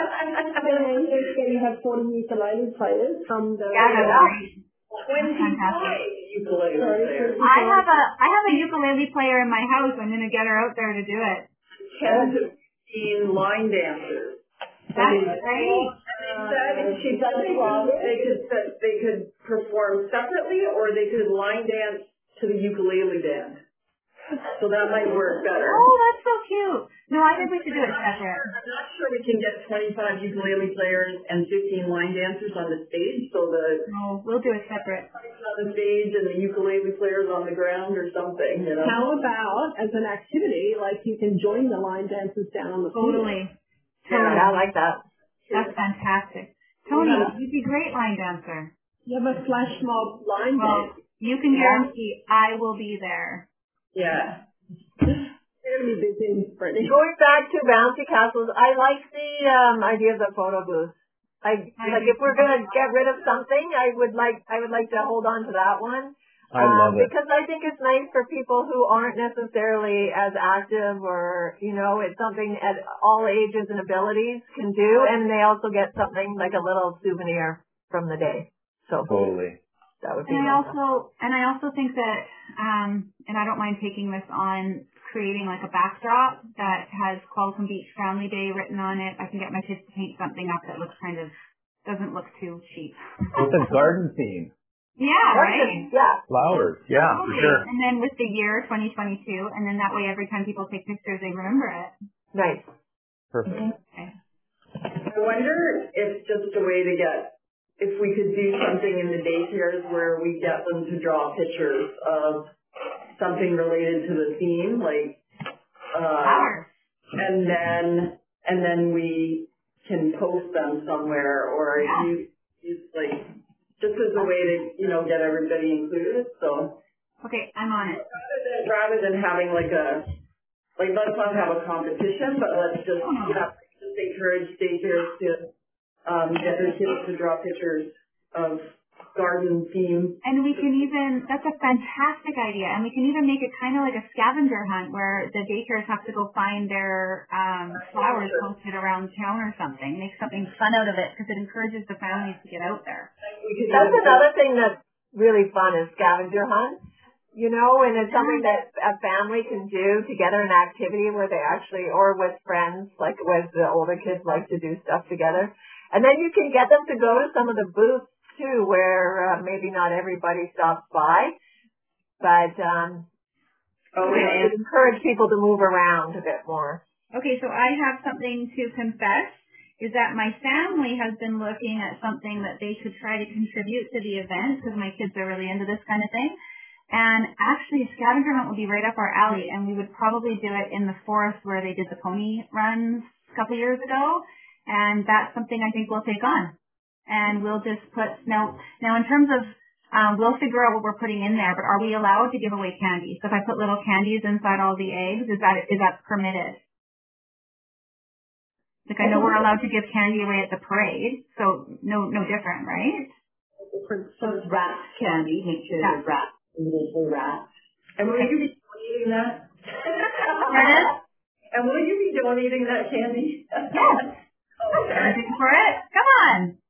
[SPEAKER 1] You have 40 ukulele players from the...
[SPEAKER 2] Yeah, that's great.
[SPEAKER 5] 25 ukulele players.
[SPEAKER 2] I have a ukulele player in my house. I'm going to get her out there to do it.
[SPEAKER 5] 10 to 15 line dancers.
[SPEAKER 2] That's great.
[SPEAKER 5] She said they could perform separately or they could line dance to the ukulele band. So that might work better.
[SPEAKER 2] Oh, that's so cute. No, I think we should do it separate.
[SPEAKER 5] I'm not sure we can get 25 ukulele players and 15 line dancers on the stage, so
[SPEAKER 2] No, we'll do it separate.
[SPEAKER 5] on the stage and the ukulele players on the ground or something, you know.
[SPEAKER 1] How about, as an activity, like you can join the line dancers down on the field?
[SPEAKER 2] Totally.
[SPEAKER 4] Yeah, I like that.
[SPEAKER 2] That's fantastic. Tony, you'd be a great line dancer.
[SPEAKER 1] You have a flash mob line dance.
[SPEAKER 2] You can guarantee I will be there.
[SPEAKER 5] Yeah.
[SPEAKER 1] Very busy, Brittany.
[SPEAKER 4] Going back to bouncy castles, I like the idea of the photo booth. Like if we're gonna get rid of something, I would like to hold on to that one.
[SPEAKER 6] I love it.
[SPEAKER 4] Because I think it's nice for people who aren't necessarily as active or, it's something at all ages and abilities can do, and they also get something like a little souvenir from the day. So
[SPEAKER 6] Totally.
[SPEAKER 4] that would be
[SPEAKER 2] And
[SPEAKER 4] nice.
[SPEAKER 2] I also think that, and I don't mind taking this on, creating like a backdrop that has Qualicum Beach Family Day written on it. I can get my kids to paint something up that looks doesn't look too cheap.
[SPEAKER 6] With a garden theme.
[SPEAKER 2] Yeah, right?
[SPEAKER 4] Yeah.
[SPEAKER 6] Flowers. Yeah, for sure.
[SPEAKER 2] And then with the year 2022, and then that way every time people take pictures, they remember it.
[SPEAKER 4] Nice.
[SPEAKER 6] Perfect.
[SPEAKER 2] Okay.
[SPEAKER 5] I wonder if just a way to if we could do something in the daycares where we get them to draw pictures of something related to the theme, like, and then we can post them somewhere, or use like, just as a way to, get everybody included, so.
[SPEAKER 2] Okay, I'm on it.
[SPEAKER 5] Rather than having let's not have a competition, but let's just, just encourage daycares to, get their kids to draw pictures of garden theme.
[SPEAKER 2] And we can that's a fantastic idea, and we can even make it kind of like a scavenger hunt where the daycares have to go find their flowers posted around town or something. Make something fun out of it because it encourages the families to get out there.
[SPEAKER 4] That's another thing that's really fun is scavenger hunts. And it's something that a family can do together, an activity where they actually, or with friends, like with the older kids like to do stuff together. And then you can get them to go to some of the booths too, where maybe not everybody stops by, but encourage people to move around a bit more.
[SPEAKER 2] Okay, so I have something to confess, is that my family has been looking at something that they could try to contribute to the event, because my kids are really into this kind of thing. And actually, scavenger hunt would be right up our alley, and we would probably do it in the forest where they did the pony runs a couple years ago. And that's something I think we'll take on. And we'll just put, now in terms of, we'll figure out what we're putting in there, but are we allowed to give away candy? So if I put little candies inside all the eggs, is that permitted? Like I know we're allowed to give candy away at the parade, so no different, right?
[SPEAKER 3] So it's wrapped candy, make sure they're wrapped, individually wrapped.
[SPEAKER 5] And will you be donating that?
[SPEAKER 2] Pardon?
[SPEAKER 5] And will you be donating that candy?
[SPEAKER 2] Yes. Anything for it? Come on.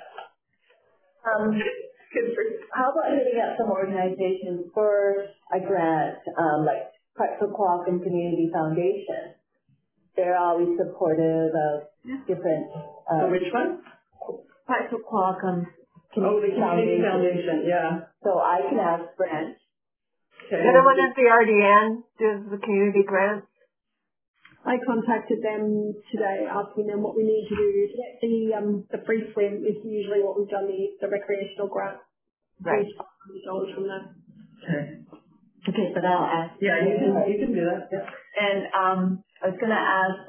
[SPEAKER 3] How about hitting up some organizations for a grant, like Parks for Qualicum Community Foundation? They're always supportive of different.
[SPEAKER 5] Which one?
[SPEAKER 3] Parks for Qualicum Community
[SPEAKER 5] Foundation, yeah.
[SPEAKER 3] So I can ask Brent.
[SPEAKER 4] The other one is the RDN, does the community grants.
[SPEAKER 1] I contacted them today asking them what we need to do to get the free swim is usually what we've done, the recreational grant.
[SPEAKER 4] Right.
[SPEAKER 1] $500 from that.
[SPEAKER 3] Okay, but I'll ask.
[SPEAKER 5] Yeah, you can do that. Yeah.
[SPEAKER 3] And I was going to ask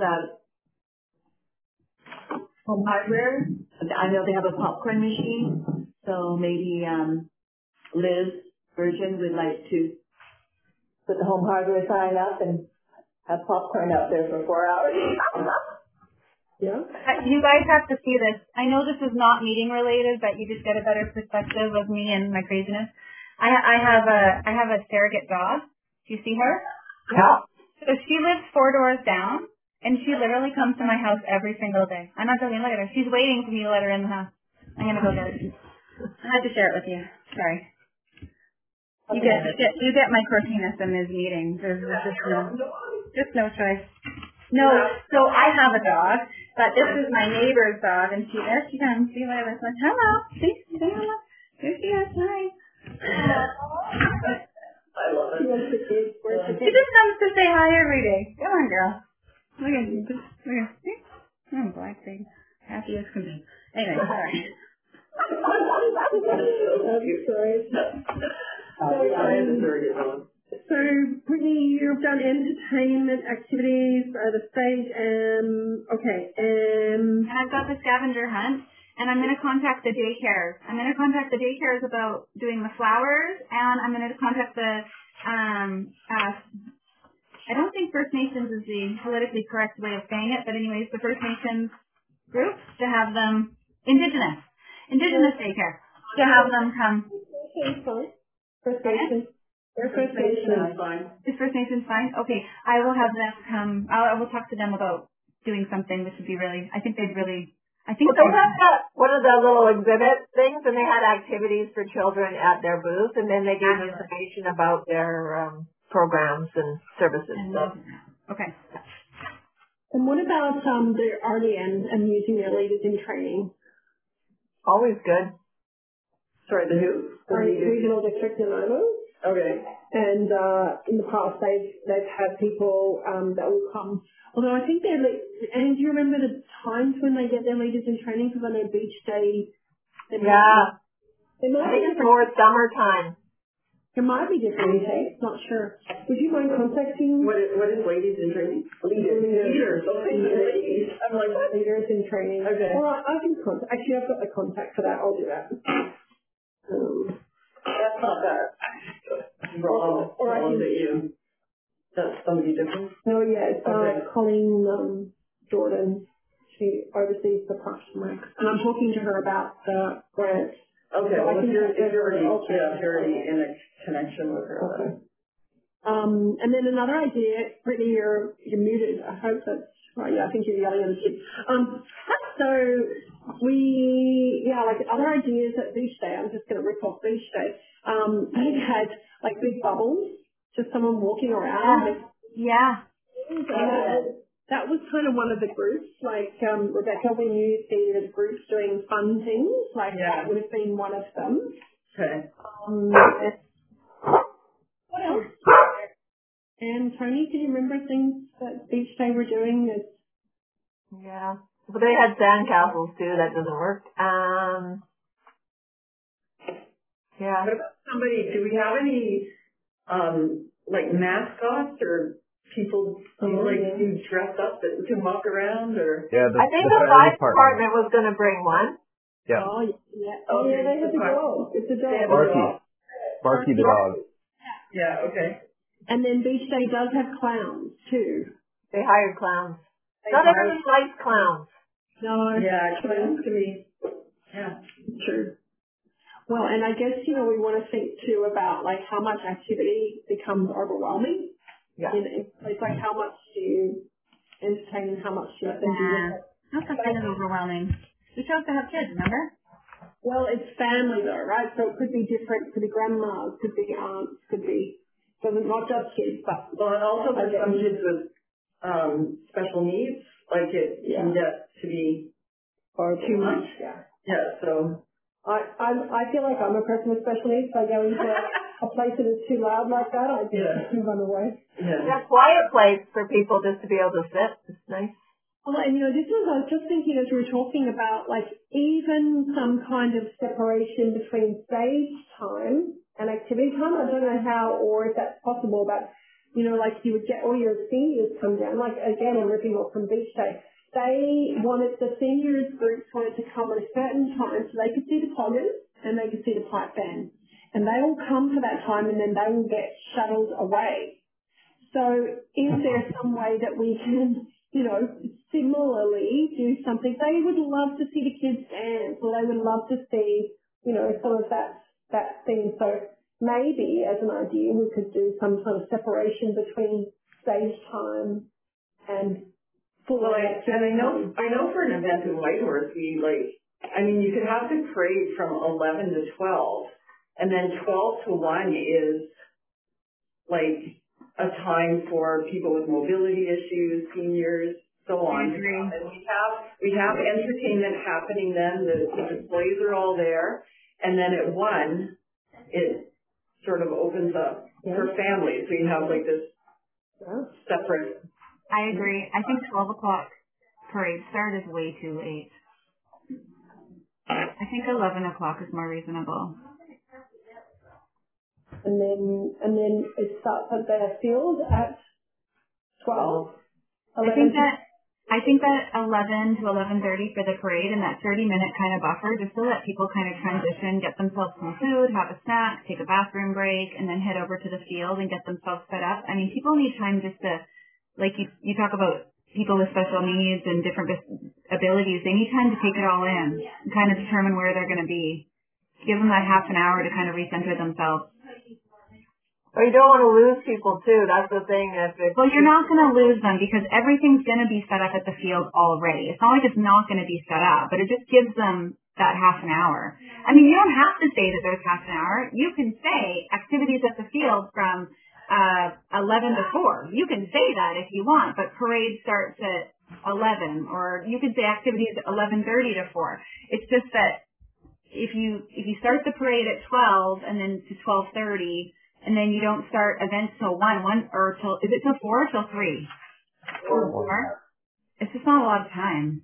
[SPEAKER 3] Home Hardware. I know they have a popcorn machine, so maybe Liz Virgin would like to put the Home Hardware sign up and have popcorn out there for 4 hours.
[SPEAKER 1] Yeah.
[SPEAKER 2] You guys have to see this. I know this is not meeting related, but you just get a better perspective of me and my craziness. I have a surrogate dog. Do you see her?
[SPEAKER 4] Yeah.
[SPEAKER 2] So she lives 4 doors down, and she literally comes to my house every single day. I'm not joking. Look at her. She's waiting for me to let her in the house. I'm gonna go get her. I had to share it with you. Sorry. You get my quirkiness in these meetings. There's just no choice. No, so I have a dog, but this is my neighbor's dog, and there she comes. See what I was like, hello. See, say hello. Here she is. Hi.
[SPEAKER 5] I love it.
[SPEAKER 2] She just comes to say hi every day. Come on, girl. Look at you. Look at see? Oh, black thing. Happy as can be. Anyway, sorry.
[SPEAKER 1] So, Brittany, you've done entertainment activities at the stage.
[SPEAKER 2] And I've got the scavenger hunt, and I'm going to contact the daycares. I'm going to contact the daycares about doing the flowers, and I'm going to contact the, I don't think First Nations is the politically correct way of saying it, but anyways, the First Nations groups to have them, Indigenous daycare, to have them come.
[SPEAKER 1] First Nations. First Nations is fine.
[SPEAKER 2] Is First Nations fine? Okay, I will have them come. I will talk to them about doing something, which would be really. I think.
[SPEAKER 4] Well, they had one of the little exhibit things, and they had activities for children at their booth, and then they gave information about their programs and services.
[SPEAKER 2] Okay.
[SPEAKER 1] And what about the RDN and using their leaders in training?
[SPEAKER 4] Always good.
[SPEAKER 5] Sorry, the who?
[SPEAKER 1] Regional District Nanaimo.
[SPEAKER 5] Okay.
[SPEAKER 1] And in the past, they've had people that will come. Although I think and do you remember the times when they get their leaders in training? Because I know Beach Day.
[SPEAKER 4] Yeah. I think it's more summertime.
[SPEAKER 1] It might be different dates, not sure. Would you mind contacting?
[SPEAKER 5] What is ladies in training? Leaders. Okay, ladies. I'm like, what?
[SPEAKER 1] Leaders in training.
[SPEAKER 5] Okay.
[SPEAKER 1] Well, I can contact. Actually, I've got the contact for that. I'll do that.
[SPEAKER 5] That's not bad. That's somebody different?
[SPEAKER 1] No, yeah, it's Colleen Jordan. She oversees the Parks and Rec. And I'm talking to her about the grant.
[SPEAKER 5] Okay,
[SPEAKER 1] so
[SPEAKER 5] well, if you're already in a connection with her.
[SPEAKER 1] Okay. And then another idea, Brittany, you're muted. I hope that's right. Yeah, I think you're yelling at the kids. So other ideas at Beach Day. I'm just going to rip off Beach Day. They had like big bubbles, just someone walking around.
[SPEAKER 2] Yeah.
[SPEAKER 1] That was kind of one of the groups. Like Rebecca, when you see the groups doing fun things, that would have been one of them.
[SPEAKER 5] Okay.
[SPEAKER 1] What else? And Tony, can you remember things that Beach Day were doing?
[SPEAKER 4] Yeah. But they had sandcastles too. That doesn't work. Yeah.
[SPEAKER 5] What about do we have any, mascots or people who dress up that can walk around or?
[SPEAKER 6] Yeah,
[SPEAKER 4] I think the fire department was going to bring one.
[SPEAKER 6] Yeah.
[SPEAKER 1] Oh, yeah. Oh, yeah, they have the dog. It's a dog.
[SPEAKER 6] Barky the dog.
[SPEAKER 5] Yeah, okay.
[SPEAKER 1] And then Beach Day does have clowns too.
[SPEAKER 4] They hired clowns. Not everyone likes clowns.
[SPEAKER 1] No.
[SPEAKER 5] Yeah, clowns can be,
[SPEAKER 1] true. Well, and I guess, we want to think too about how much activity becomes overwhelming.
[SPEAKER 4] Yeah.
[SPEAKER 1] It's like how much do you entertain and how much do you think
[SPEAKER 2] That's kind of overwhelming. We chose to have kids, remember?
[SPEAKER 1] Well, it's family though, right? So it could be different, could be grandmas, could be aunts, not just kids, but.
[SPEAKER 5] Well, and also for some kids with special needs, it can get to be too much.
[SPEAKER 1] Yeah.
[SPEAKER 5] Yeah, so.
[SPEAKER 1] I feel like I'm a person with special needs. If I go into a place that is too loud like that, I just run away.
[SPEAKER 4] Yeah, quiet place for people just to be able to sit. It's nice.
[SPEAKER 1] Well, and I was just thinking as we were talking about, like, even some kind of separation between stage time and activity time. I don't know how or if that's possible, but, like you would get all your seniors come down, like, again, I'm ripping off from Beach Day. The seniors groups wanted to come at a certain time so they could see the poggers and they could see the pipe band. And they all come for that time and then they will get shuttled away. So is there some way that we can, similarly do something? They would love to see the kids dance, or they would love to see, some of that thing. So maybe as an idea we could do some kind of separation between stage time and full
[SPEAKER 5] I know for an event in Whitehorse, you could have the parade from 11 to 12, and then 12 to 1 is like a time for people with mobility issues, seniors, so on.
[SPEAKER 2] I agree.
[SPEAKER 5] And we have entertainment happening then. The displays are all there, and then at 1, it sort of opens up for families. So you have like this separate.
[SPEAKER 2] I agree. I think 12 o'clock parade start is way too late. I think 11 o'clock is more reasonable.
[SPEAKER 1] And then it starts at the field at 12.
[SPEAKER 2] I think that 11 to 11:30 for the parade and that 30-minute kind of buffer, just so that people kind of transition, get themselves some food, have a snack, take a bathroom break, and then head over to the field and get themselves set up. I mean, people need time just to, like you talk about people with special needs and different abilities. They need time to take it all in and kind of determine where they're going to be. Give them that half an hour to kind of recenter themselves.
[SPEAKER 4] But you don't want to lose people too. That's the thing.
[SPEAKER 2] Well, you're not going to lose them because everything's going to be set up at the field already. It's not like it's not going to be set up, but it just gives them that half an hour. I mean, you don't have to say that there's half an hour. You can say activities at the field from 11 to 4. You can say that if you want, but parade starts at 11, or you could say activities at 11:30 to 4. It's just that if you start the parade at 12 and then to 12:30. And then you don't start events till 1 or till, is it till 4 or till 3? 4? It's just not a lot of time.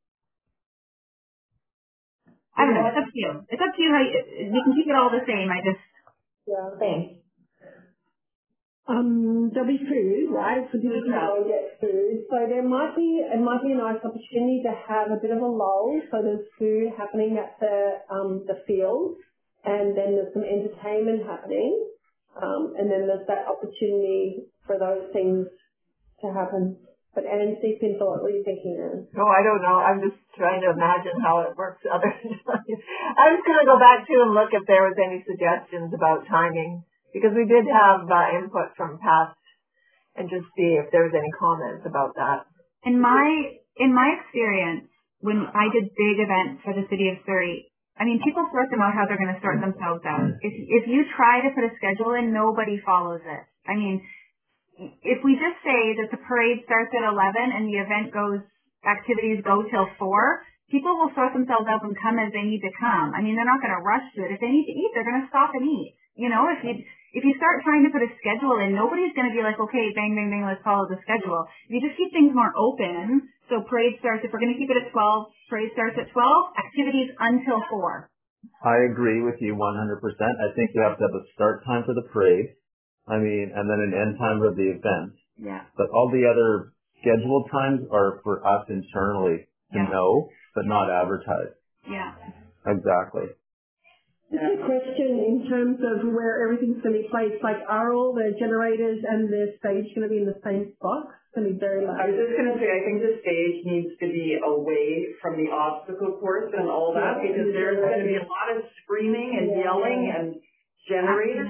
[SPEAKER 2] I don't know. It's up to you. It's up to you. You can keep it all the same.
[SPEAKER 1] Thanks. There'll be food, right? So people can go and get food. So it might be a nice opportunity to have a bit of a lull. So there's food happening at the field, and then there's some entertainment happening. And then there's that opportunity for those things to happen. But Nancy, what are you thinking, Anne?
[SPEAKER 4] No, I don't know. I'm just trying to imagine how it works other times. I was going to go back to and look if there was any suggestions about timing, because we did have input from past, and just see if there was any comments about that.
[SPEAKER 2] In my experience, when I did big events for the city of Surrey, I mean, people sort them out how they're going to sort themselves out. If you try to put a schedule in, nobody follows it. I mean, if we just say that the parade starts at 11 and the activities go till 4, people will sort themselves out and come as they need to come. I mean, they're not going to rush to it. If they need to eat, they're going to stop and eat. If you start trying to put a schedule in, nobody's going to be like, okay, bang, bang, bang, let's follow the schedule. If you just keep things more open, so parade starts, if we're going to keep it at 12, parade starts at 12, activities until 4.
[SPEAKER 6] I agree with you 100%. I think you have to have a start time for the parade. I mean, and then an end time for the event.
[SPEAKER 2] Yeah.
[SPEAKER 6] But all the other scheduled times are for us internally to know, but not advertised.
[SPEAKER 2] Yeah.
[SPEAKER 6] Exactly.
[SPEAKER 1] Just a question in terms of where everything's going to be placed. Like, are all the generators and the stage going to be in the same spot? It's going to be very loud.
[SPEAKER 5] I was just going to say, I think the stage needs to be away from the obstacle course and all that, because there's going to be a lot of screaming and yelling and generators.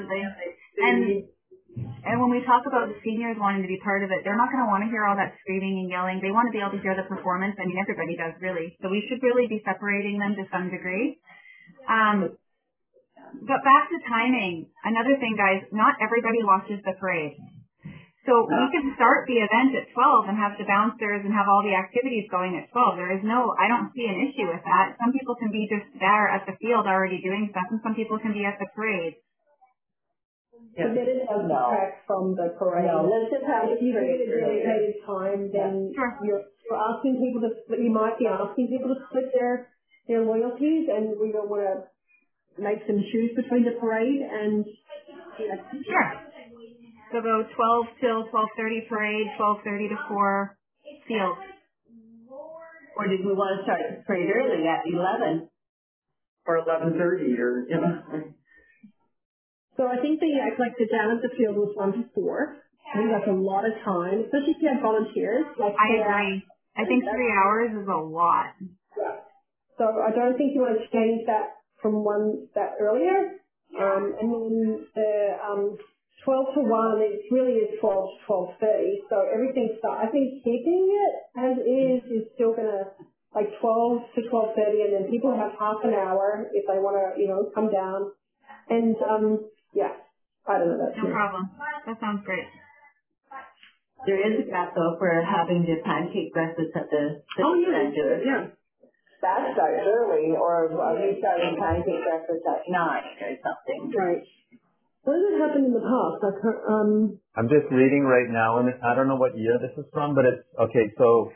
[SPEAKER 2] And when we talk about the seniors wanting to be part of it, they're not going to want to hear all that screaming and yelling. They want to be able to hear the performance. I mean, everybody does, really. So we should really be separating them to some degree. But back to timing. Another thing, guys, not everybody watches the parade. So we can start the event at 12 and have the bouncers and have all the activities going at 12. I don't see an issue with that. Some people can be just there at the field already doing stuff, and some people can be at the parade.
[SPEAKER 1] Yeah. So it doesn't detract from the parade.
[SPEAKER 3] No, let's just have
[SPEAKER 1] if you give it a dedicated time, then you're asking people you might be asking people to split their loyalties, and we don't want to make them choose between the parade and.
[SPEAKER 2] Sure. So go 12 till 12:30 parade, 12:30 to 4 field.
[SPEAKER 3] Or did we want to start the parade early at 11?
[SPEAKER 5] Or 11:30 or, you know.
[SPEAKER 1] So I think the down at the field was 1 to 4. I think that's a lot of time, especially if you have volunteers.
[SPEAKER 2] I agree. I think 3 hours is a lot.
[SPEAKER 1] Yeah. So I don't think you want to change that from that earlier. And then the 12 to 1, it really is 12 to 12:30. So everything starts. I think keeping it as is still going to, 12 to 12:30, and then people have half an hour if they want to, come down. And, I don't know. That's
[SPEAKER 2] no problem. That sounds great.
[SPEAKER 3] There is a gap though for having the pancake breakfast at the center.
[SPEAKER 1] Yeah.
[SPEAKER 3] That starts early, or are we starting pancake breakfast at 9 or something?
[SPEAKER 1] Right. When did it happen in the past?
[SPEAKER 6] I'm just reading right now, and I don't know what year this is from, but it's okay. So,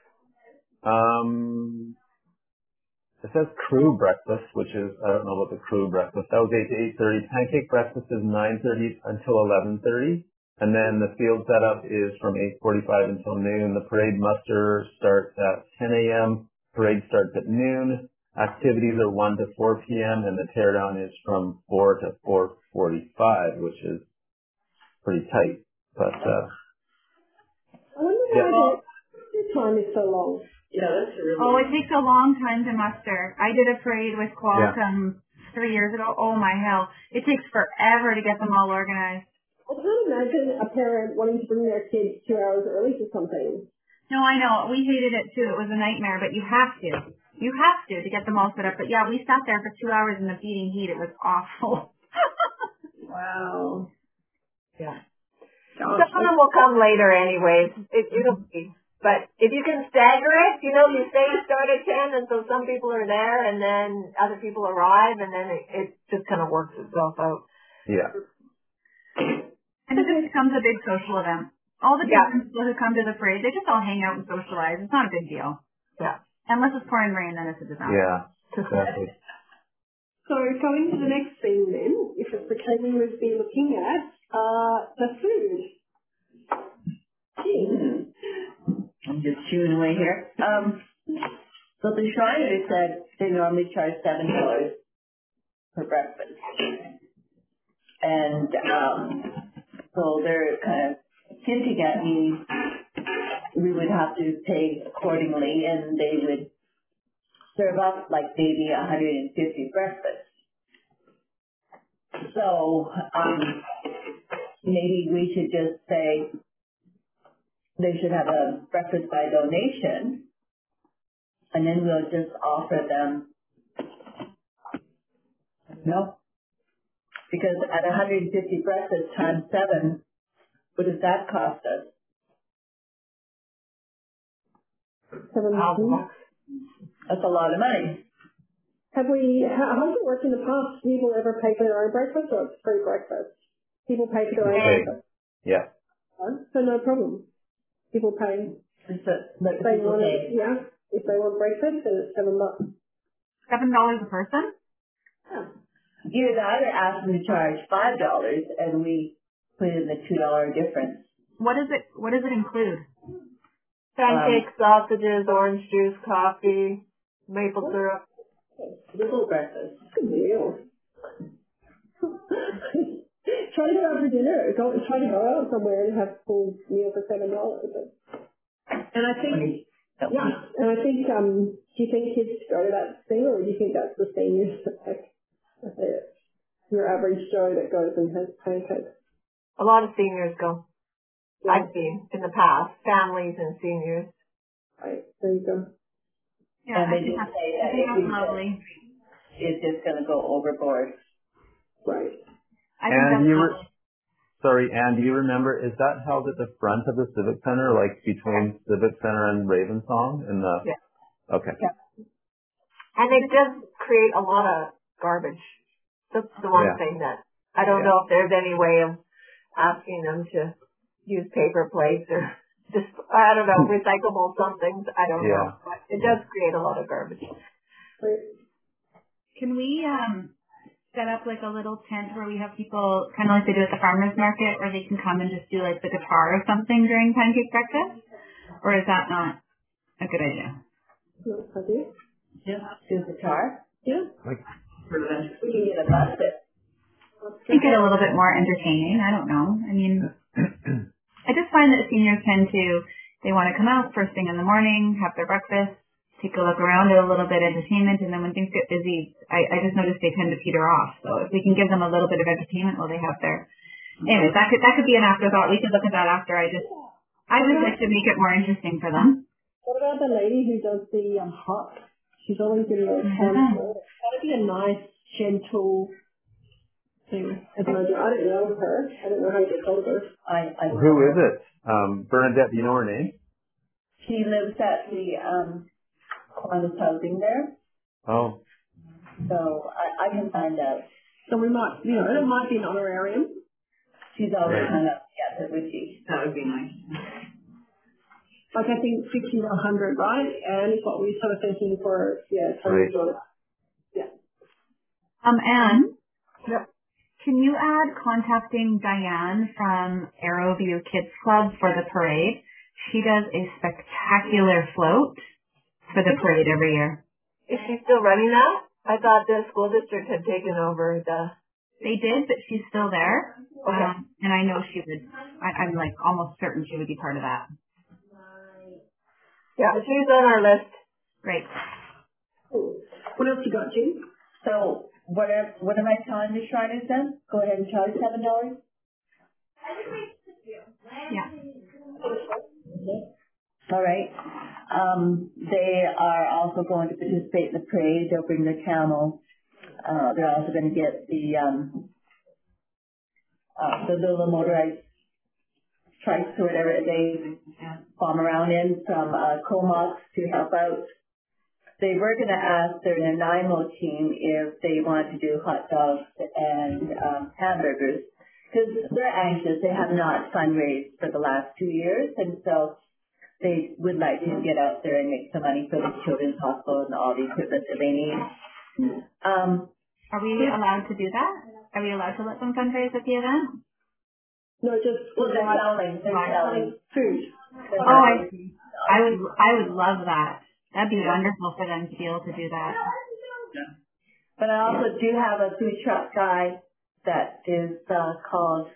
[SPEAKER 6] it says crew breakfast, which is I don't know what the crew breakfast. That was 8 to 8:30. Pancake breakfast is 9:30 until 11:30, and then the field setup is from 8:45 until noon. The parade muster starts at 10 a.m. Parade starts at noon. Activities are 1 to 4 p.m. and the teardown is from 4 to 4:45, which is pretty tight. But
[SPEAKER 1] I wonder why the time is so long.
[SPEAKER 5] Yeah, that's really.
[SPEAKER 2] It takes a long time to muster. I did a parade with Qualcomm 3 years ago. Oh my hell. It takes forever to get them all organized.
[SPEAKER 1] I can't imagine a parent wanting to bring their kids 2 hours early to something.
[SPEAKER 2] No, I know. We hated it too. It was a nightmare, but you have to. You have to get them all set up. But yeah, we sat there for 2 hours in the beating heat. It was awful.
[SPEAKER 1] Wow.
[SPEAKER 4] Yeah. Some of them will come later anyways. It'll be. But if you can stagger it, you say you start at 10, and so some people are there, and then other people arrive, and then it just kind of works itself out.
[SPEAKER 6] yeah.
[SPEAKER 2] And it just becomes a big social event. All the different people who come to the parade, they just all hang out and socialize. It's not a big deal.
[SPEAKER 4] Yeah.
[SPEAKER 2] Unless it's pouring rain, then it's a disaster.
[SPEAKER 6] Yeah, exactly.
[SPEAKER 1] So going to the next thing then, if it's the catering we've been looking at, the food.
[SPEAKER 3] I'm just chewing away here. So the Shriners said they normally charge $7 for breakfast. And so they're kind of hinting at me we would have to pay accordingly, and they would serve up maybe 150 breakfasts. So maybe we should just say they should have a breakfast by donation, and then we'll just offer them, because at 150 breakfasts times 7, what does that cost us?
[SPEAKER 1] $7.
[SPEAKER 3] That's a lot of money.
[SPEAKER 1] How's it worked in the past? Do people ever pay for their own breakfast, or it's free breakfast? People pay for their own breakfast?
[SPEAKER 6] Yeah.
[SPEAKER 1] So no problem. People pay. If they want breakfast, then it's $7.
[SPEAKER 2] $7 a person?
[SPEAKER 1] Yeah.
[SPEAKER 3] You'd either ask them to charge $5 and we put in the $2 difference.
[SPEAKER 2] What does it include?
[SPEAKER 4] Pancakes, sausages, orange juice, coffee, maple syrup.
[SPEAKER 3] Little breakfast.
[SPEAKER 1] Good deal. Try to go out for dinner. Try to go out somewhere and have a full meal for $7. And I think, do you think kids go to that thing, or do you think that's the seniors, your average Joe that goes and has pancakes?
[SPEAKER 4] A lot of seniors go. Yeah. I've seen in the past, families and seniors.
[SPEAKER 1] Right, there you go.
[SPEAKER 2] Yeah,
[SPEAKER 3] and they just say that
[SPEAKER 2] that's lovely.
[SPEAKER 3] It's just going to go overboard.
[SPEAKER 1] Right.
[SPEAKER 2] I think that's lovely.
[SPEAKER 6] Sorry, Anne, do you remember, is that held at the front of the Civic Center, like between Civic Center and Ravensong?
[SPEAKER 4] Yeah.
[SPEAKER 6] Okay.
[SPEAKER 4] Yeah. And it does create a lot of garbage. That's the one thing that I don't know if there's any way of asking them to use paper plates or just, I don't know, recyclable something. I don't know. But it does create a lot of garbage.
[SPEAKER 2] Can we set up like a little tent where we have people kind of like they do at the farmers market, where they can come and just do like the guitar or something during pancake breakfast? Or is that not a good idea?
[SPEAKER 3] Yeah, do guitar. Yeah.
[SPEAKER 6] Like,
[SPEAKER 3] We can get a basket.
[SPEAKER 2] Make it a little bit more entertaining. I don't know. I mean, I just find that seniors tend to, they want to come out first thing in the morning, have their breakfast, take a look around at a little bit of entertainment, and then when things get busy, I just notice they tend to peter off. So if we can give them a little bit of entertainment while they have their, anyways, that could be an afterthought. We could look at that after. I would like to make it more interesting for them.
[SPEAKER 1] What about the lady who does the hot? She's always doing a that'd be a nice, gentle thing. I don't know her. I don't know how to get hold of her.
[SPEAKER 6] who is it? Bernadette, do you know her name?
[SPEAKER 3] She lives at the Kiwanis housing there.
[SPEAKER 6] Oh.
[SPEAKER 3] So I can find out.
[SPEAKER 1] So we might, it might be an honorarium.
[SPEAKER 3] She's always hung up together with you.
[SPEAKER 5] That would be nice.
[SPEAKER 1] Like I think 50 to 100, right? And it's what we sort of thinking for,
[SPEAKER 6] Right.
[SPEAKER 1] Yeah.
[SPEAKER 2] Anne?
[SPEAKER 4] Yep.
[SPEAKER 2] Can you add contacting Diane from Arrowview Kids Club for the parade? She does a spectacular float for the parade every year.
[SPEAKER 4] Is she still running that? I thought the school district had taken over the...
[SPEAKER 2] They did, but she's still there.
[SPEAKER 4] Okay.
[SPEAKER 2] And I know she would, I'm like almost certain she would be part of that.
[SPEAKER 4] Yeah, she's on our list.
[SPEAKER 2] Great.
[SPEAKER 1] What else you got, Jean?
[SPEAKER 3] So what am I telling the Shriners then? Go ahead and charge $7?
[SPEAKER 2] Yeah.
[SPEAKER 3] All right. They are also going to participate in the parade. They'll bring their camel. They're also going to get the little motorized trikes or whatever they bomb around in from Comox to help out. They were going to ask their Nanaimo team if they want to do hot dogs and hamburgers because they're anxious. They have not fundraised for the last 2 years, and so they would like to get out there and make some money for the children's hospital and all the equipment that they need.
[SPEAKER 2] Are we allowed to do that? Are we allowed to let them fundraise at the event?
[SPEAKER 1] No, just
[SPEAKER 3] They're selling
[SPEAKER 1] food.
[SPEAKER 2] Oh, I would love that. That'd be wonderful for them to be able to do that.
[SPEAKER 3] But I also do have a food truck guy that is called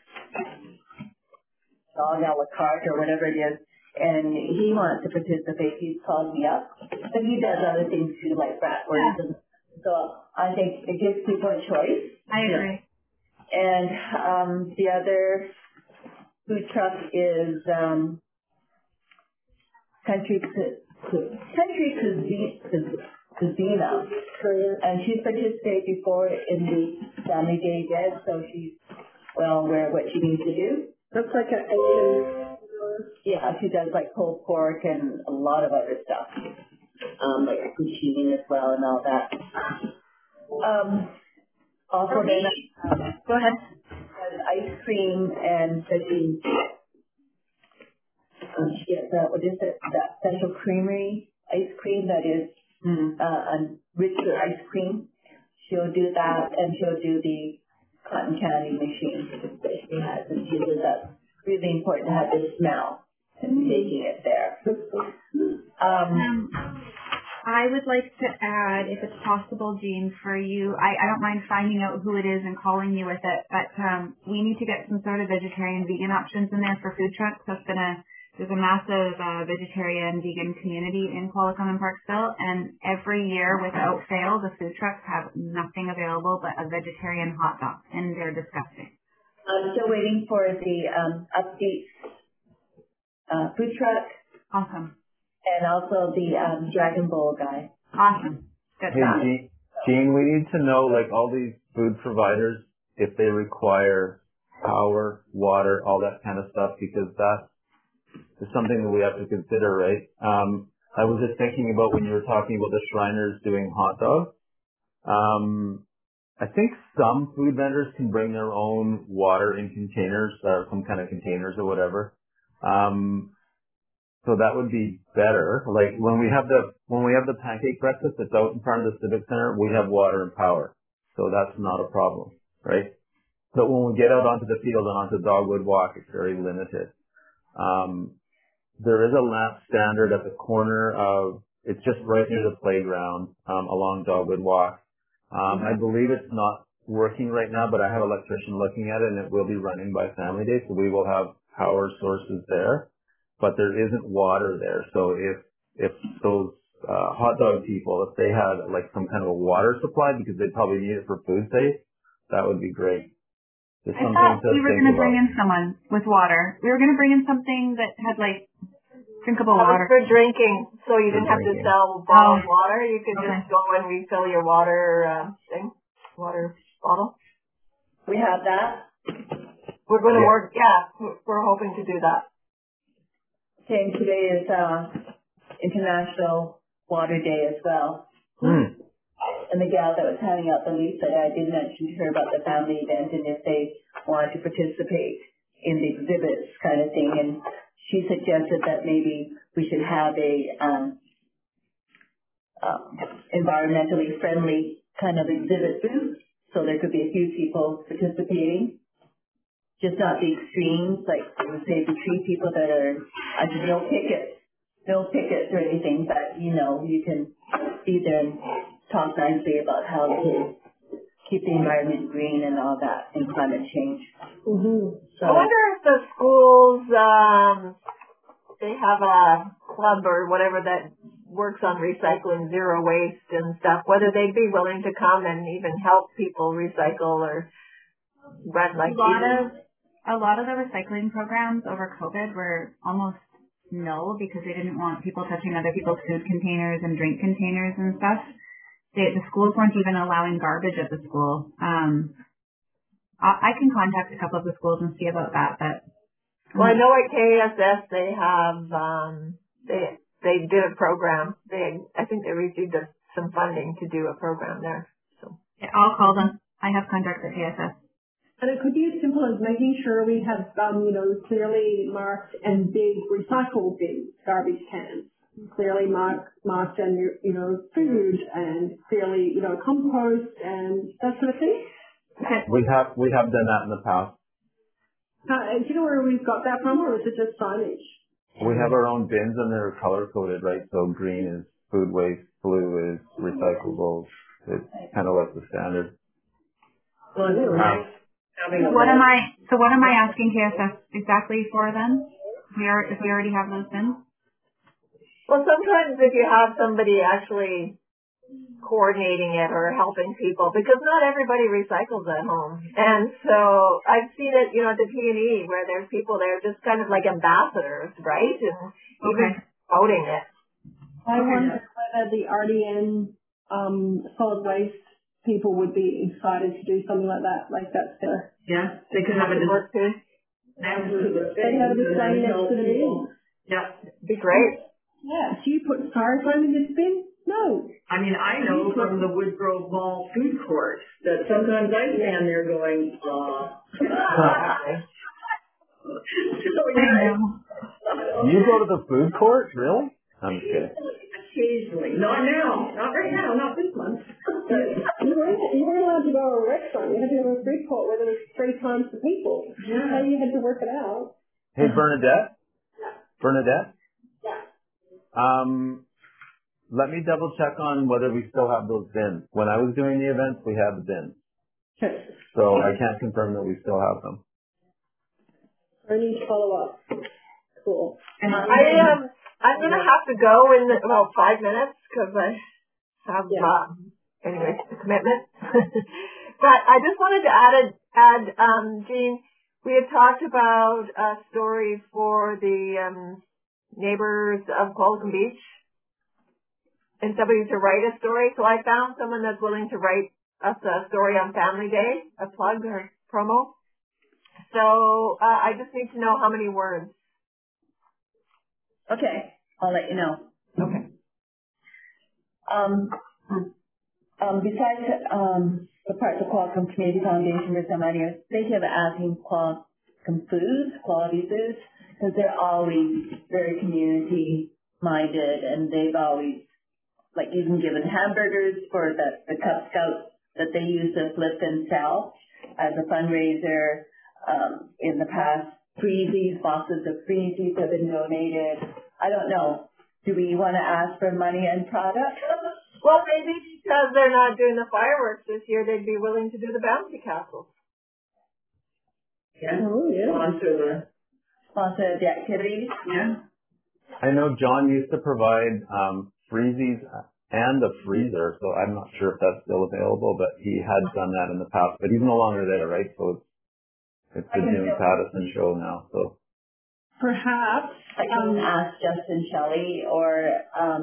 [SPEAKER 3] Dog a la carte or whatever it is, and he wants to participate. He's called me up, but he does other things too, like bratwurst. And so I think it gives people a choice.
[SPEAKER 2] I agree.
[SPEAKER 3] And the other food truck is Country Cuisina, and she's participated before in the Family Day event, so she's well aware of what she needs to do.
[SPEAKER 1] Looks like an Asian.
[SPEAKER 3] Yeah, she does like pulled pork and a lot of other stuff, like zucchini as well and all that. Also then,
[SPEAKER 2] Go ahead.
[SPEAKER 3] Ice cream and cookies. She gets what is it? That special creamery ice cream that is a richer ice cream. She'll do that, and she'll do the cotton candy machine that she has, and she says that's really important to have the smell and making it there.
[SPEAKER 2] I would like to add, if it's possible, Jean, for you, I don't mind finding out who it is and calling you with it, but we need to get some sort of vegetarian vegan options in there for food trucks. There's a massive vegetarian vegan community in Qualicum and Parksville, and every year, without fail, the food trucks have nothing available but a vegetarian hot dog, and they're disgusting.
[SPEAKER 3] I'm still waiting for the Upbeat food truck.
[SPEAKER 2] Awesome.
[SPEAKER 3] And also the Dragon Bowl guy.
[SPEAKER 2] Awesome. Good stuff.
[SPEAKER 6] Hey, Jean, we need to know, like, all these food providers, if they require power, water, all that kind of stuff, because that is something that we have to consider, right? I was just thinking about when you were talking about the Shriners doing hot dogs. I think some food vendors can bring their own water in containers, or some kind of containers or whatever. So that would be better. Like when we have the pancake breakfast that's out in front of the Civic Center, we have water and power. So that's not a problem, right? But when we get out onto the field and onto Dogwood Walk, it's very limited. There is a lap standard at the corner of, it's just right near the playground, along Dogwood Walk. I believe it's not working right now, but I have an electrician looking at it, and it will be running by Family Day, so we will have power sources there. But there isn't water there. So if those hot dog people, if they had like some kind of a water supply, because they probably need it for food safe, that would be great. It's
[SPEAKER 2] I
[SPEAKER 6] something
[SPEAKER 2] thought
[SPEAKER 6] to
[SPEAKER 2] we were
[SPEAKER 6] think
[SPEAKER 2] going to bring
[SPEAKER 6] about.
[SPEAKER 2] in someone with water. We were going to bring in something that had like drinkable
[SPEAKER 4] That was
[SPEAKER 2] water.
[SPEAKER 4] for drinking, so you
[SPEAKER 6] For
[SPEAKER 4] didn't have to
[SPEAKER 6] drinking.
[SPEAKER 4] sell bottled
[SPEAKER 2] Oh.
[SPEAKER 4] water. You could
[SPEAKER 2] Okay.
[SPEAKER 4] just go and refill your water water bottle.
[SPEAKER 5] We have that.
[SPEAKER 4] We're going to
[SPEAKER 6] Yeah.
[SPEAKER 4] work, we're hoping to do that.
[SPEAKER 5] Okay, and today is International Water Day as well. And the gal that was handing out the leaflet, I did mention to her about the family event and if they wanted to participate in the exhibits kind of thing. And she suggested that maybe we should have a environmentally friendly kind of exhibit booth, so there could be a few people participating. Just not the extremes, like say the tree people that are, no pickets or anything, but you can be there and talk nicely about how to keep the environment green and all that and climate change. So
[SPEAKER 4] I wonder if the schools, they have a club or whatever that works on recycling zero waste and stuff, whether they'd be willing to come and even help people recycle or run like
[SPEAKER 2] A lot of the recycling programs over COVID were almost no, because they didn't want people touching other people's food containers and drink containers and stuff. The schools weren't even allowing garbage at the school. I can contact a couple of the schools and see about that, but
[SPEAKER 4] well, I know at KSS they have they did a program. I think they received some funding to do a program there. So
[SPEAKER 2] yeah, I'll call them. I have contacts at KSS.
[SPEAKER 1] And it could be as simple as making sure we have, clearly marked and big recycle bin garbage cans, clearly marked and, food and clearly, compost and that sort of thing. Okay.
[SPEAKER 6] We have done that in the past.
[SPEAKER 1] Do you know where we've got that from, or is it just signage?
[SPEAKER 6] We have our own bins and they're color coded, right? So green is food waste, blue is recyclables. It's kind of like the standard.
[SPEAKER 5] well, it's nice having
[SPEAKER 2] So what am I asking KSS exactly for then? If we already have those bins?
[SPEAKER 4] well, sometimes if you have somebody actually coordinating it or helping people, because not everybody recycles at home. And so I've seen it, at the P&E where there's people there just kind of like ambassadors, right? And even promoting it.
[SPEAKER 1] I wonder whether the RDN solid waste people would be excited to do something like that. Like that's their...
[SPEAKER 5] Yeah, they could have a
[SPEAKER 4] Work too.
[SPEAKER 5] next to the
[SPEAKER 1] They have a display next to the bin.
[SPEAKER 5] Yeah.
[SPEAKER 4] Be great.
[SPEAKER 1] Yeah. Do you put styrofoam in this bin? No.
[SPEAKER 5] I mean, I know from the Woodgrove Mall food court that sometimes I stand there going,
[SPEAKER 6] You go to the food court? Really? I'm just kidding.
[SPEAKER 5] Occasionally. Not now. Not right now. Not this month.
[SPEAKER 1] You weren't allowed to go to a restaurant. You had to go to a food court where there was 3 times the people.
[SPEAKER 5] Yeah.
[SPEAKER 1] So you had to work it out.
[SPEAKER 6] Hey, Bernadette? Bernadette? Let me double check on whether we still have those bins. When I was doing the events, we had the bins. So I can't confirm that we still have them.
[SPEAKER 1] I need to follow up. Cool.
[SPEAKER 4] I'm going to have to go in about 5 minutes because I have, a commitment. But I just wanted to add, Jean, we had talked about a story for the neighbors of Qualicum Beach and somebody to write a story. So I found someone that's willing to write us a story on Family Day, a plug or promo. So I just need to know how many words.
[SPEAKER 3] Okay, I'll let you know.
[SPEAKER 5] Okay.
[SPEAKER 3] Besides the Parts of Qualicum Community Foundation for some ideas, they have asking Qualicum Foods, Quality Foods, because they're always very community minded, and they've always even given hamburgers for the Cub Scouts that they use to flip and sell as a fundraiser. In the past, freezies, boxes of freezies have been donated. I don't know. Do we want to ask for money and product?
[SPEAKER 4] Well, maybe because they're not doing the fireworks this year, they'd be willing to do the bouncy castles.
[SPEAKER 5] Yeah.
[SPEAKER 1] Oh, yeah.
[SPEAKER 3] Sponsor the activities?
[SPEAKER 5] Yeah.
[SPEAKER 6] I know John used to provide freezies and a freezer, so I'm not sure if that's still available, but he had done that in the past. But he's no longer there, right? So it's the Jim Pattison show now. So
[SPEAKER 1] Perhaps.
[SPEAKER 3] I can ask Justin Shelley or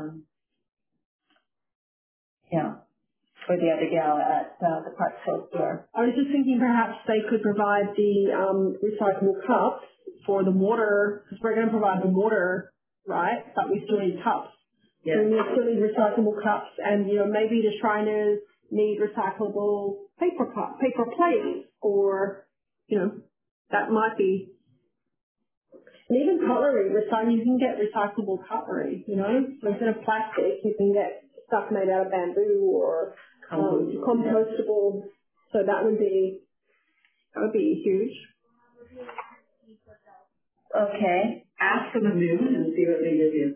[SPEAKER 3] or the other gal at the Park Coast store.
[SPEAKER 1] I was just thinking perhaps they could provide the recyclable cups for the water, because we're going to provide the water, right? But we still need cups.
[SPEAKER 5] Yeah.
[SPEAKER 1] So we still need recyclable cups, and maybe the Shriners need recyclable paper plates, or that might be. And even cutlery, you can get recyclable cutlery. So instead of plastic, you can get stuff made out of bamboo or compostable. So that would be huge.
[SPEAKER 3] Okay.
[SPEAKER 5] Ask for the moon and see what they give you.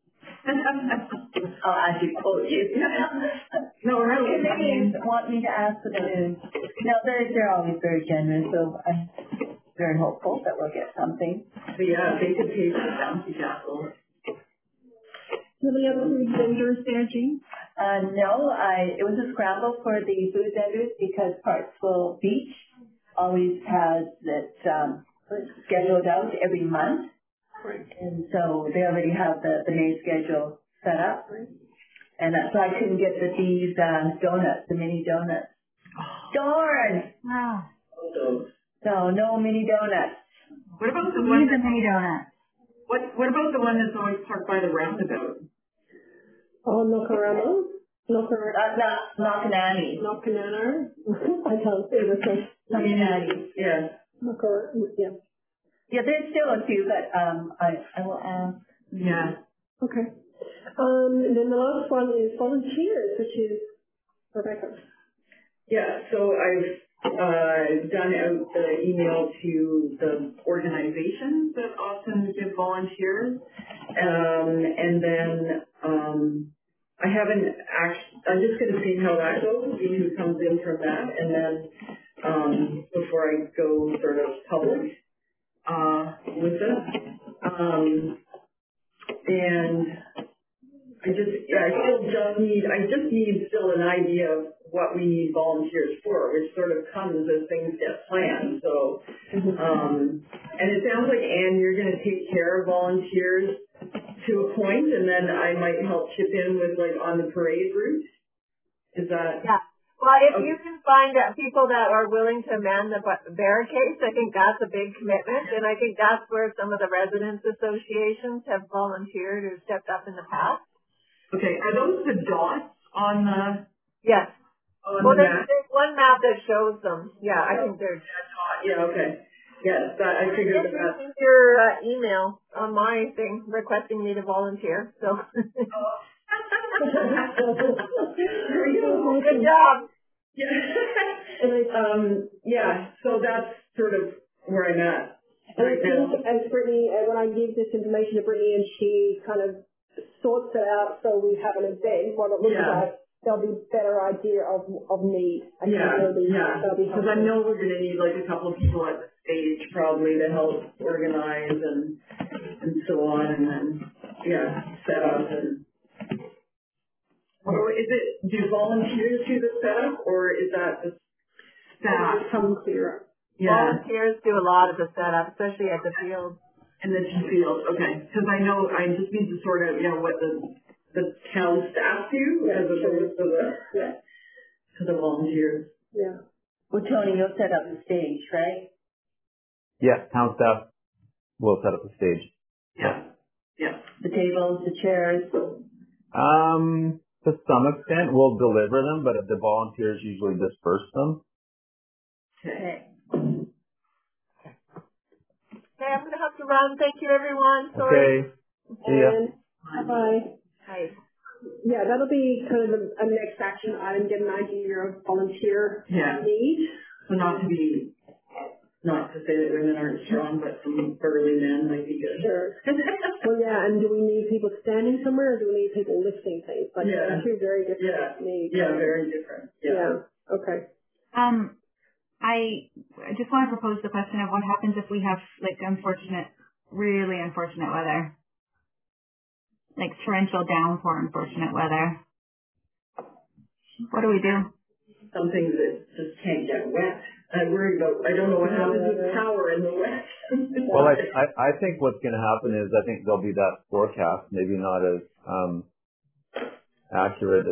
[SPEAKER 3] I'll actually quote you.
[SPEAKER 5] No, really.
[SPEAKER 3] They want me to ask for the moon. No, they're always very generous, so I'm very hopeful that we'll get something.
[SPEAKER 5] But yeah, they could pay for the bouncy castle.
[SPEAKER 1] Do you have any other food vendors there, Jean?
[SPEAKER 3] No, it was a scramble for the food vendors because Parksville Beach always has it scheduled out every month.
[SPEAKER 1] Right.
[SPEAKER 3] And so they already have the May schedule set up. And so I couldn't get these donuts, the mini donuts. Darn!
[SPEAKER 2] Wow.
[SPEAKER 3] No mini donuts.
[SPEAKER 5] What about the
[SPEAKER 2] We
[SPEAKER 5] one
[SPEAKER 2] need the mini donut.
[SPEAKER 5] What about the one that's always parked by the roundabout?
[SPEAKER 1] Oh, Nokarama?
[SPEAKER 3] Knock-a-nanny.
[SPEAKER 1] Knock-a-nanner? I can't say the thing.
[SPEAKER 3] Knock-a-nanny.
[SPEAKER 5] Yeah.
[SPEAKER 1] Yeah.
[SPEAKER 3] Yeah, there's still a few, but I will ask.
[SPEAKER 5] Yeah.
[SPEAKER 1] Okay. And then the last one is volunteers, which is Rebecca.
[SPEAKER 5] Yeah, so I've done out the email to the organizations that often give volunteers. And then I haven't I'm just going to see how that goes, see who comes in from that, and then before I go sort of public with this. And I just need still an idea of what we need volunteers for, which sort of comes as things get planned. So, and it sounds like, Anne, you're going to take care of volunteers to a point, and then I might help chip in with on the parade route. Is that?
[SPEAKER 4] Yeah. Well, if you can find people that are willing to man the barricades, I think that's a big commitment, and I think that's where some of the residents associations have volunteered or stepped up in the past.
[SPEAKER 5] Okay, are those the dots on the?
[SPEAKER 4] Yes.
[SPEAKER 5] On the map?
[SPEAKER 4] There's one map that shows them. Yeah, I think there's.
[SPEAKER 5] Yeah, okay. Yes, I figured that.
[SPEAKER 4] Your email on my thing requesting me to volunteer. So. Good job.
[SPEAKER 5] Yeah. So that's sort of where I'm at.
[SPEAKER 1] And I think as Brittany, when I give this information to Brittany and she kind of sorts it out so we have an event, what it looks like, there'll be a better idea of need.
[SPEAKER 5] Because I know we're going to need a couple of people at the stage probably to help organize and so on, and then set up and. Or is it, do volunteers do the setup, or is that the staff?
[SPEAKER 1] Come clear.
[SPEAKER 5] Yeah.
[SPEAKER 4] Volunteers do a lot of the setup, especially at the field.
[SPEAKER 5] In the field, okay. Because I know I just need to sort out, what the town staff do as opposed to the volunteers.
[SPEAKER 1] Yeah.
[SPEAKER 3] Well, Tony, you'll set up the stage, right?
[SPEAKER 6] Yeah, town staff will set up the stage.
[SPEAKER 5] Yeah. Yeah.
[SPEAKER 3] The tables, the chairs.
[SPEAKER 6] To some extent, we'll deliver them, but the volunteers usually disperse them.
[SPEAKER 3] Okay.
[SPEAKER 4] Okay, I'm going to have to run. Thank you, everyone. Sorry.
[SPEAKER 6] Okay. See ya.
[SPEAKER 1] And bye-bye.
[SPEAKER 4] Hi.
[SPEAKER 1] Yeah, that'll be kind of a next action item, get an idea of volunteer need.
[SPEAKER 5] So not to say that women aren't strong, but some burly men might be good.
[SPEAKER 1] Sure. Well, yeah, and do we need people standing somewhere, or do we need people lifting things? Like, two very different needs.
[SPEAKER 5] Yeah, very different.
[SPEAKER 1] Yeah. Okay.
[SPEAKER 2] I just want to propose the question of what happens if we have like really unfortunate weather, like torrential downpour, unfortunate weather. What do we do?
[SPEAKER 5] Some things that just can't get wet. I worry about, I don't know what happens with power in the wet.
[SPEAKER 6] Well, I think what's going to happen is I think there'll be that forecast, maybe not as accurate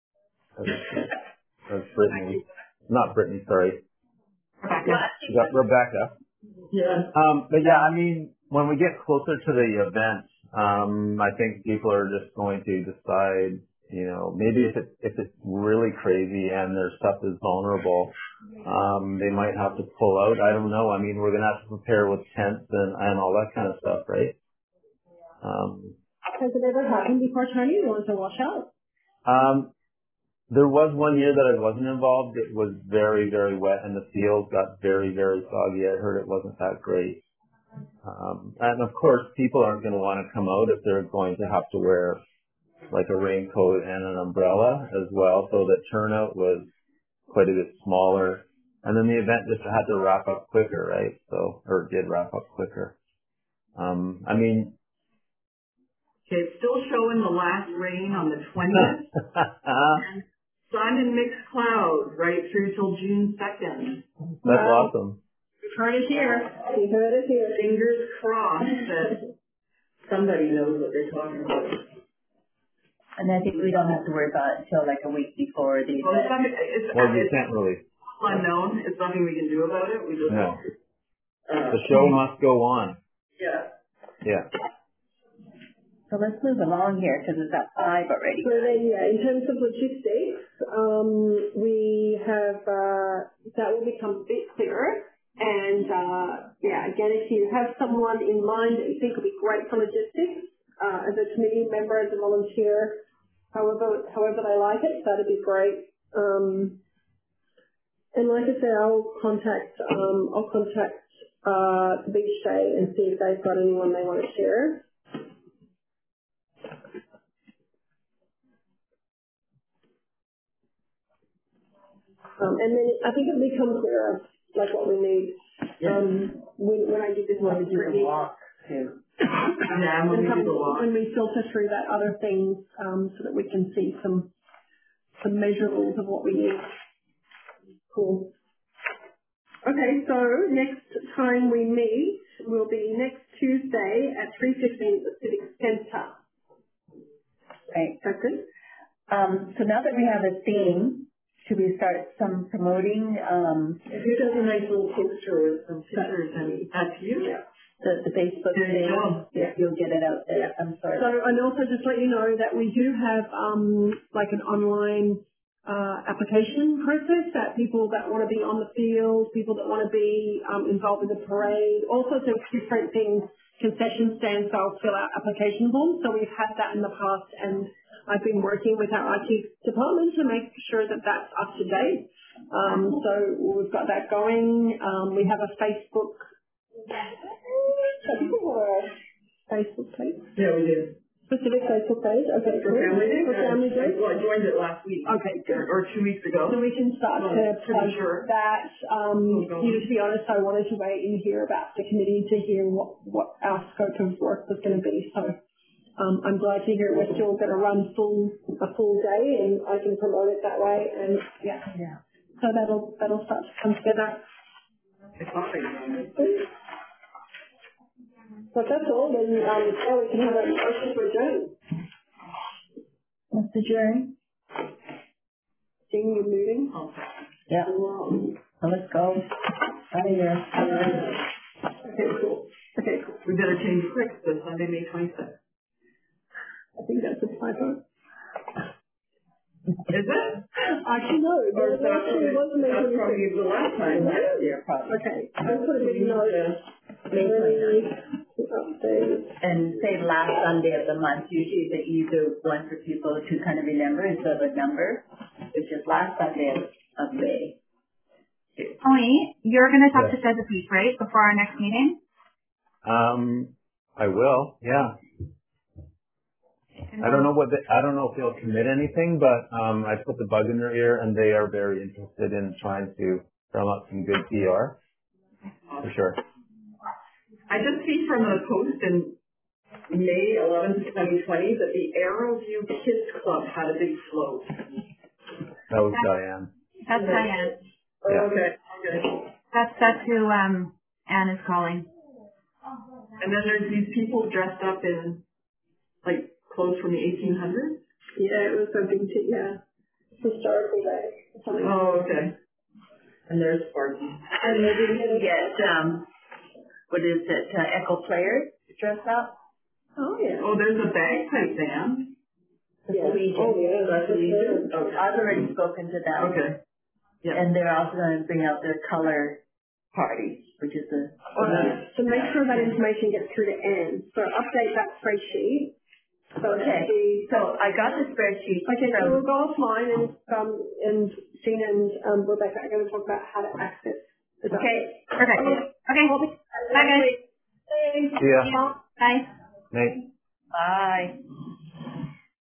[SPEAKER 6] as Brittany. Not Brittany, sorry. Rebecca.
[SPEAKER 5] Yeah.
[SPEAKER 6] But yeah, I mean, when we get closer to the event, I think people are just going to decide, you know, maybe if it's really crazy and their stuff is vulnerable, they might have to pull out. I don't know. I mean, we're going to have to prepare with tents and all that kind of stuff, right?
[SPEAKER 1] Has it ever happened before, Tony? You want to wash out?
[SPEAKER 6] There was one year that I wasn't involved. It was very, very wet and the field got very, very soggy. I heard it wasn't that great. And of course, people aren't going to want to come out if they're going to have to wear like a raincoat and an umbrella as well. So the turnout was quite a bit smaller. And then the event just had to wrap up quicker, right? So, or did wrap up quicker. I mean,
[SPEAKER 5] Okay, it's still showing the last rain on the 20th. And sun and mixed clouds right through till June 2nd.
[SPEAKER 6] That's awesome.
[SPEAKER 5] We've heard it here.
[SPEAKER 1] We heard it here.
[SPEAKER 5] Fingers crossed that somebody knows what they're talking about.
[SPEAKER 3] And I think we don't have to worry about it until like a week before the event.
[SPEAKER 6] Well, you can't really.
[SPEAKER 5] Unknown. It's nothing we can do about it. We just
[SPEAKER 6] the show must go on.
[SPEAKER 5] Yeah.
[SPEAKER 6] Yeah.
[SPEAKER 3] So let's move along here because it's at 5 already.
[SPEAKER 1] So then, in terms of logistics, we have, that will become a bit clearer. And, again, if you have someone in mind that you think would be great for logistics, as a committee member, as a volunteer, however they like it, that'd be great. And like I said, I'll contact the beach day and see if they've got anyone they want to share. And then I think it'll become clearer, like what we need. When I give this one to the walk too.
[SPEAKER 5] Yeah, when
[SPEAKER 1] we filter through that other things, so that we can see some measurables of what we need. Cool. Okay, so next time we meet will be next Tuesday at 3:15 at the Civic Centre.
[SPEAKER 3] Right.
[SPEAKER 1] That's good.
[SPEAKER 3] So now that we have a theme, should we start some promoting?
[SPEAKER 5] Who does a nice little poster with some pictures and that's you?
[SPEAKER 1] Yeah.
[SPEAKER 3] The Facebook thing. Yeah, you'll get it out there. I'm sorry.
[SPEAKER 1] So, and also just let you know that we do have like an online application process that people that want to be on the field, people that want to be involved in the parade, all sorts of different things, concession stands, they'll fill out application forms. So we've had that in the past, and I've been working with our IT department to make sure that that's up to date. So we've got that going. We have a Facebook page?
[SPEAKER 5] Yeah, we do.
[SPEAKER 1] Specific Facebook page? Okay,
[SPEAKER 5] For
[SPEAKER 1] cool.
[SPEAKER 5] Family Day?
[SPEAKER 1] For Family Day?
[SPEAKER 5] Well, I joined it last week.
[SPEAKER 1] Okay, good.
[SPEAKER 5] Or 2 weeks ago.
[SPEAKER 1] So we can start to plug that. To be honest, I wanted to wait and hear about the committee to hear what our scope of work was going to be. So I'm glad to hear we're still going to run a full day, and I can promote it that way. And yeah. So that'll start to come together. But that's all. Then we can have a motion to adjourn.
[SPEAKER 3] Let's adjourn.
[SPEAKER 1] Seeing you moving.
[SPEAKER 3] Yeah. So let's go. Out of here.
[SPEAKER 1] Okay, cool. Okay, cool.
[SPEAKER 5] We better change quick to Sunday, May 26th.
[SPEAKER 1] I think that's a typo.
[SPEAKER 5] Is it?
[SPEAKER 1] Actually, no.
[SPEAKER 5] Or is that
[SPEAKER 1] Actually, it was May
[SPEAKER 5] that's
[SPEAKER 1] 26th.
[SPEAKER 5] probably the last time last year, probably.
[SPEAKER 1] Okay, I'll put a big note.
[SPEAKER 3] May 29th.
[SPEAKER 1] Update.
[SPEAKER 3] And say last Sunday of the month, usually the easier one for people to kind of remember is the number, which is last Sunday of May.
[SPEAKER 2] Tony, you're going to talk
[SPEAKER 6] Yeah.
[SPEAKER 2] to Chesapeake, right, before our next meeting?
[SPEAKER 6] I will, yeah. I don't know if they'll commit anything, but I put the bug in their ear, and they are very interested in trying to drum up some good PR, for sure.
[SPEAKER 5] I just see from a post in May 11th, 2020 that the Arrowview Kids Club had a big float.
[SPEAKER 6] That was Diane.
[SPEAKER 2] That's Diane.
[SPEAKER 5] Oh,
[SPEAKER 6] Yeah.
[SPEAKER 5] okay.
[SPEAKER 2] That's who Anne is calling.
[SPEAKER 5] And then there's these people dressed up in, like, clothes from the 1800s?
[SPEAKER 1] Yeah, it was a big, historical day. Something.
[SPEAKER 5] Oh, okay. And there's Sparky.
[SPEAKER 3] And maybe we can get, what is it, Echo Players dressed up?
[SPEAKER 1] Oh, yeah.
[SPEAKER 5] Oh, there's a bagpipe band.
[SPEAKER 3] Yeah.
[SPEAKER 1] Oh, yeah.
[SPEAKER 5] That's Legion? Okay.
[SPEAKER 3] I've already spoken to them.
[SPEAKER 5] Okay. Yeah.
[SPEAKER 3] And they're also going to bring out their color party, which is the...
[SPEAKER 1] So make sure that information gets through to Anne. So update that spreadsheet.
[SPEAKER 3] Okay. So I got the spreadsheet.
[SPEAKER 1] Okay, so we'll go offline and Gina and Rebecca are going to talk about how to access the data.
[SPEAKER 2] Okay, perfect. Okay, bye guys.
[SPEAKER 6] See ya.
[SPEAKER 2] Bye.
[SPEAKER 6] Nate.
[SPEAKER 3] Bye.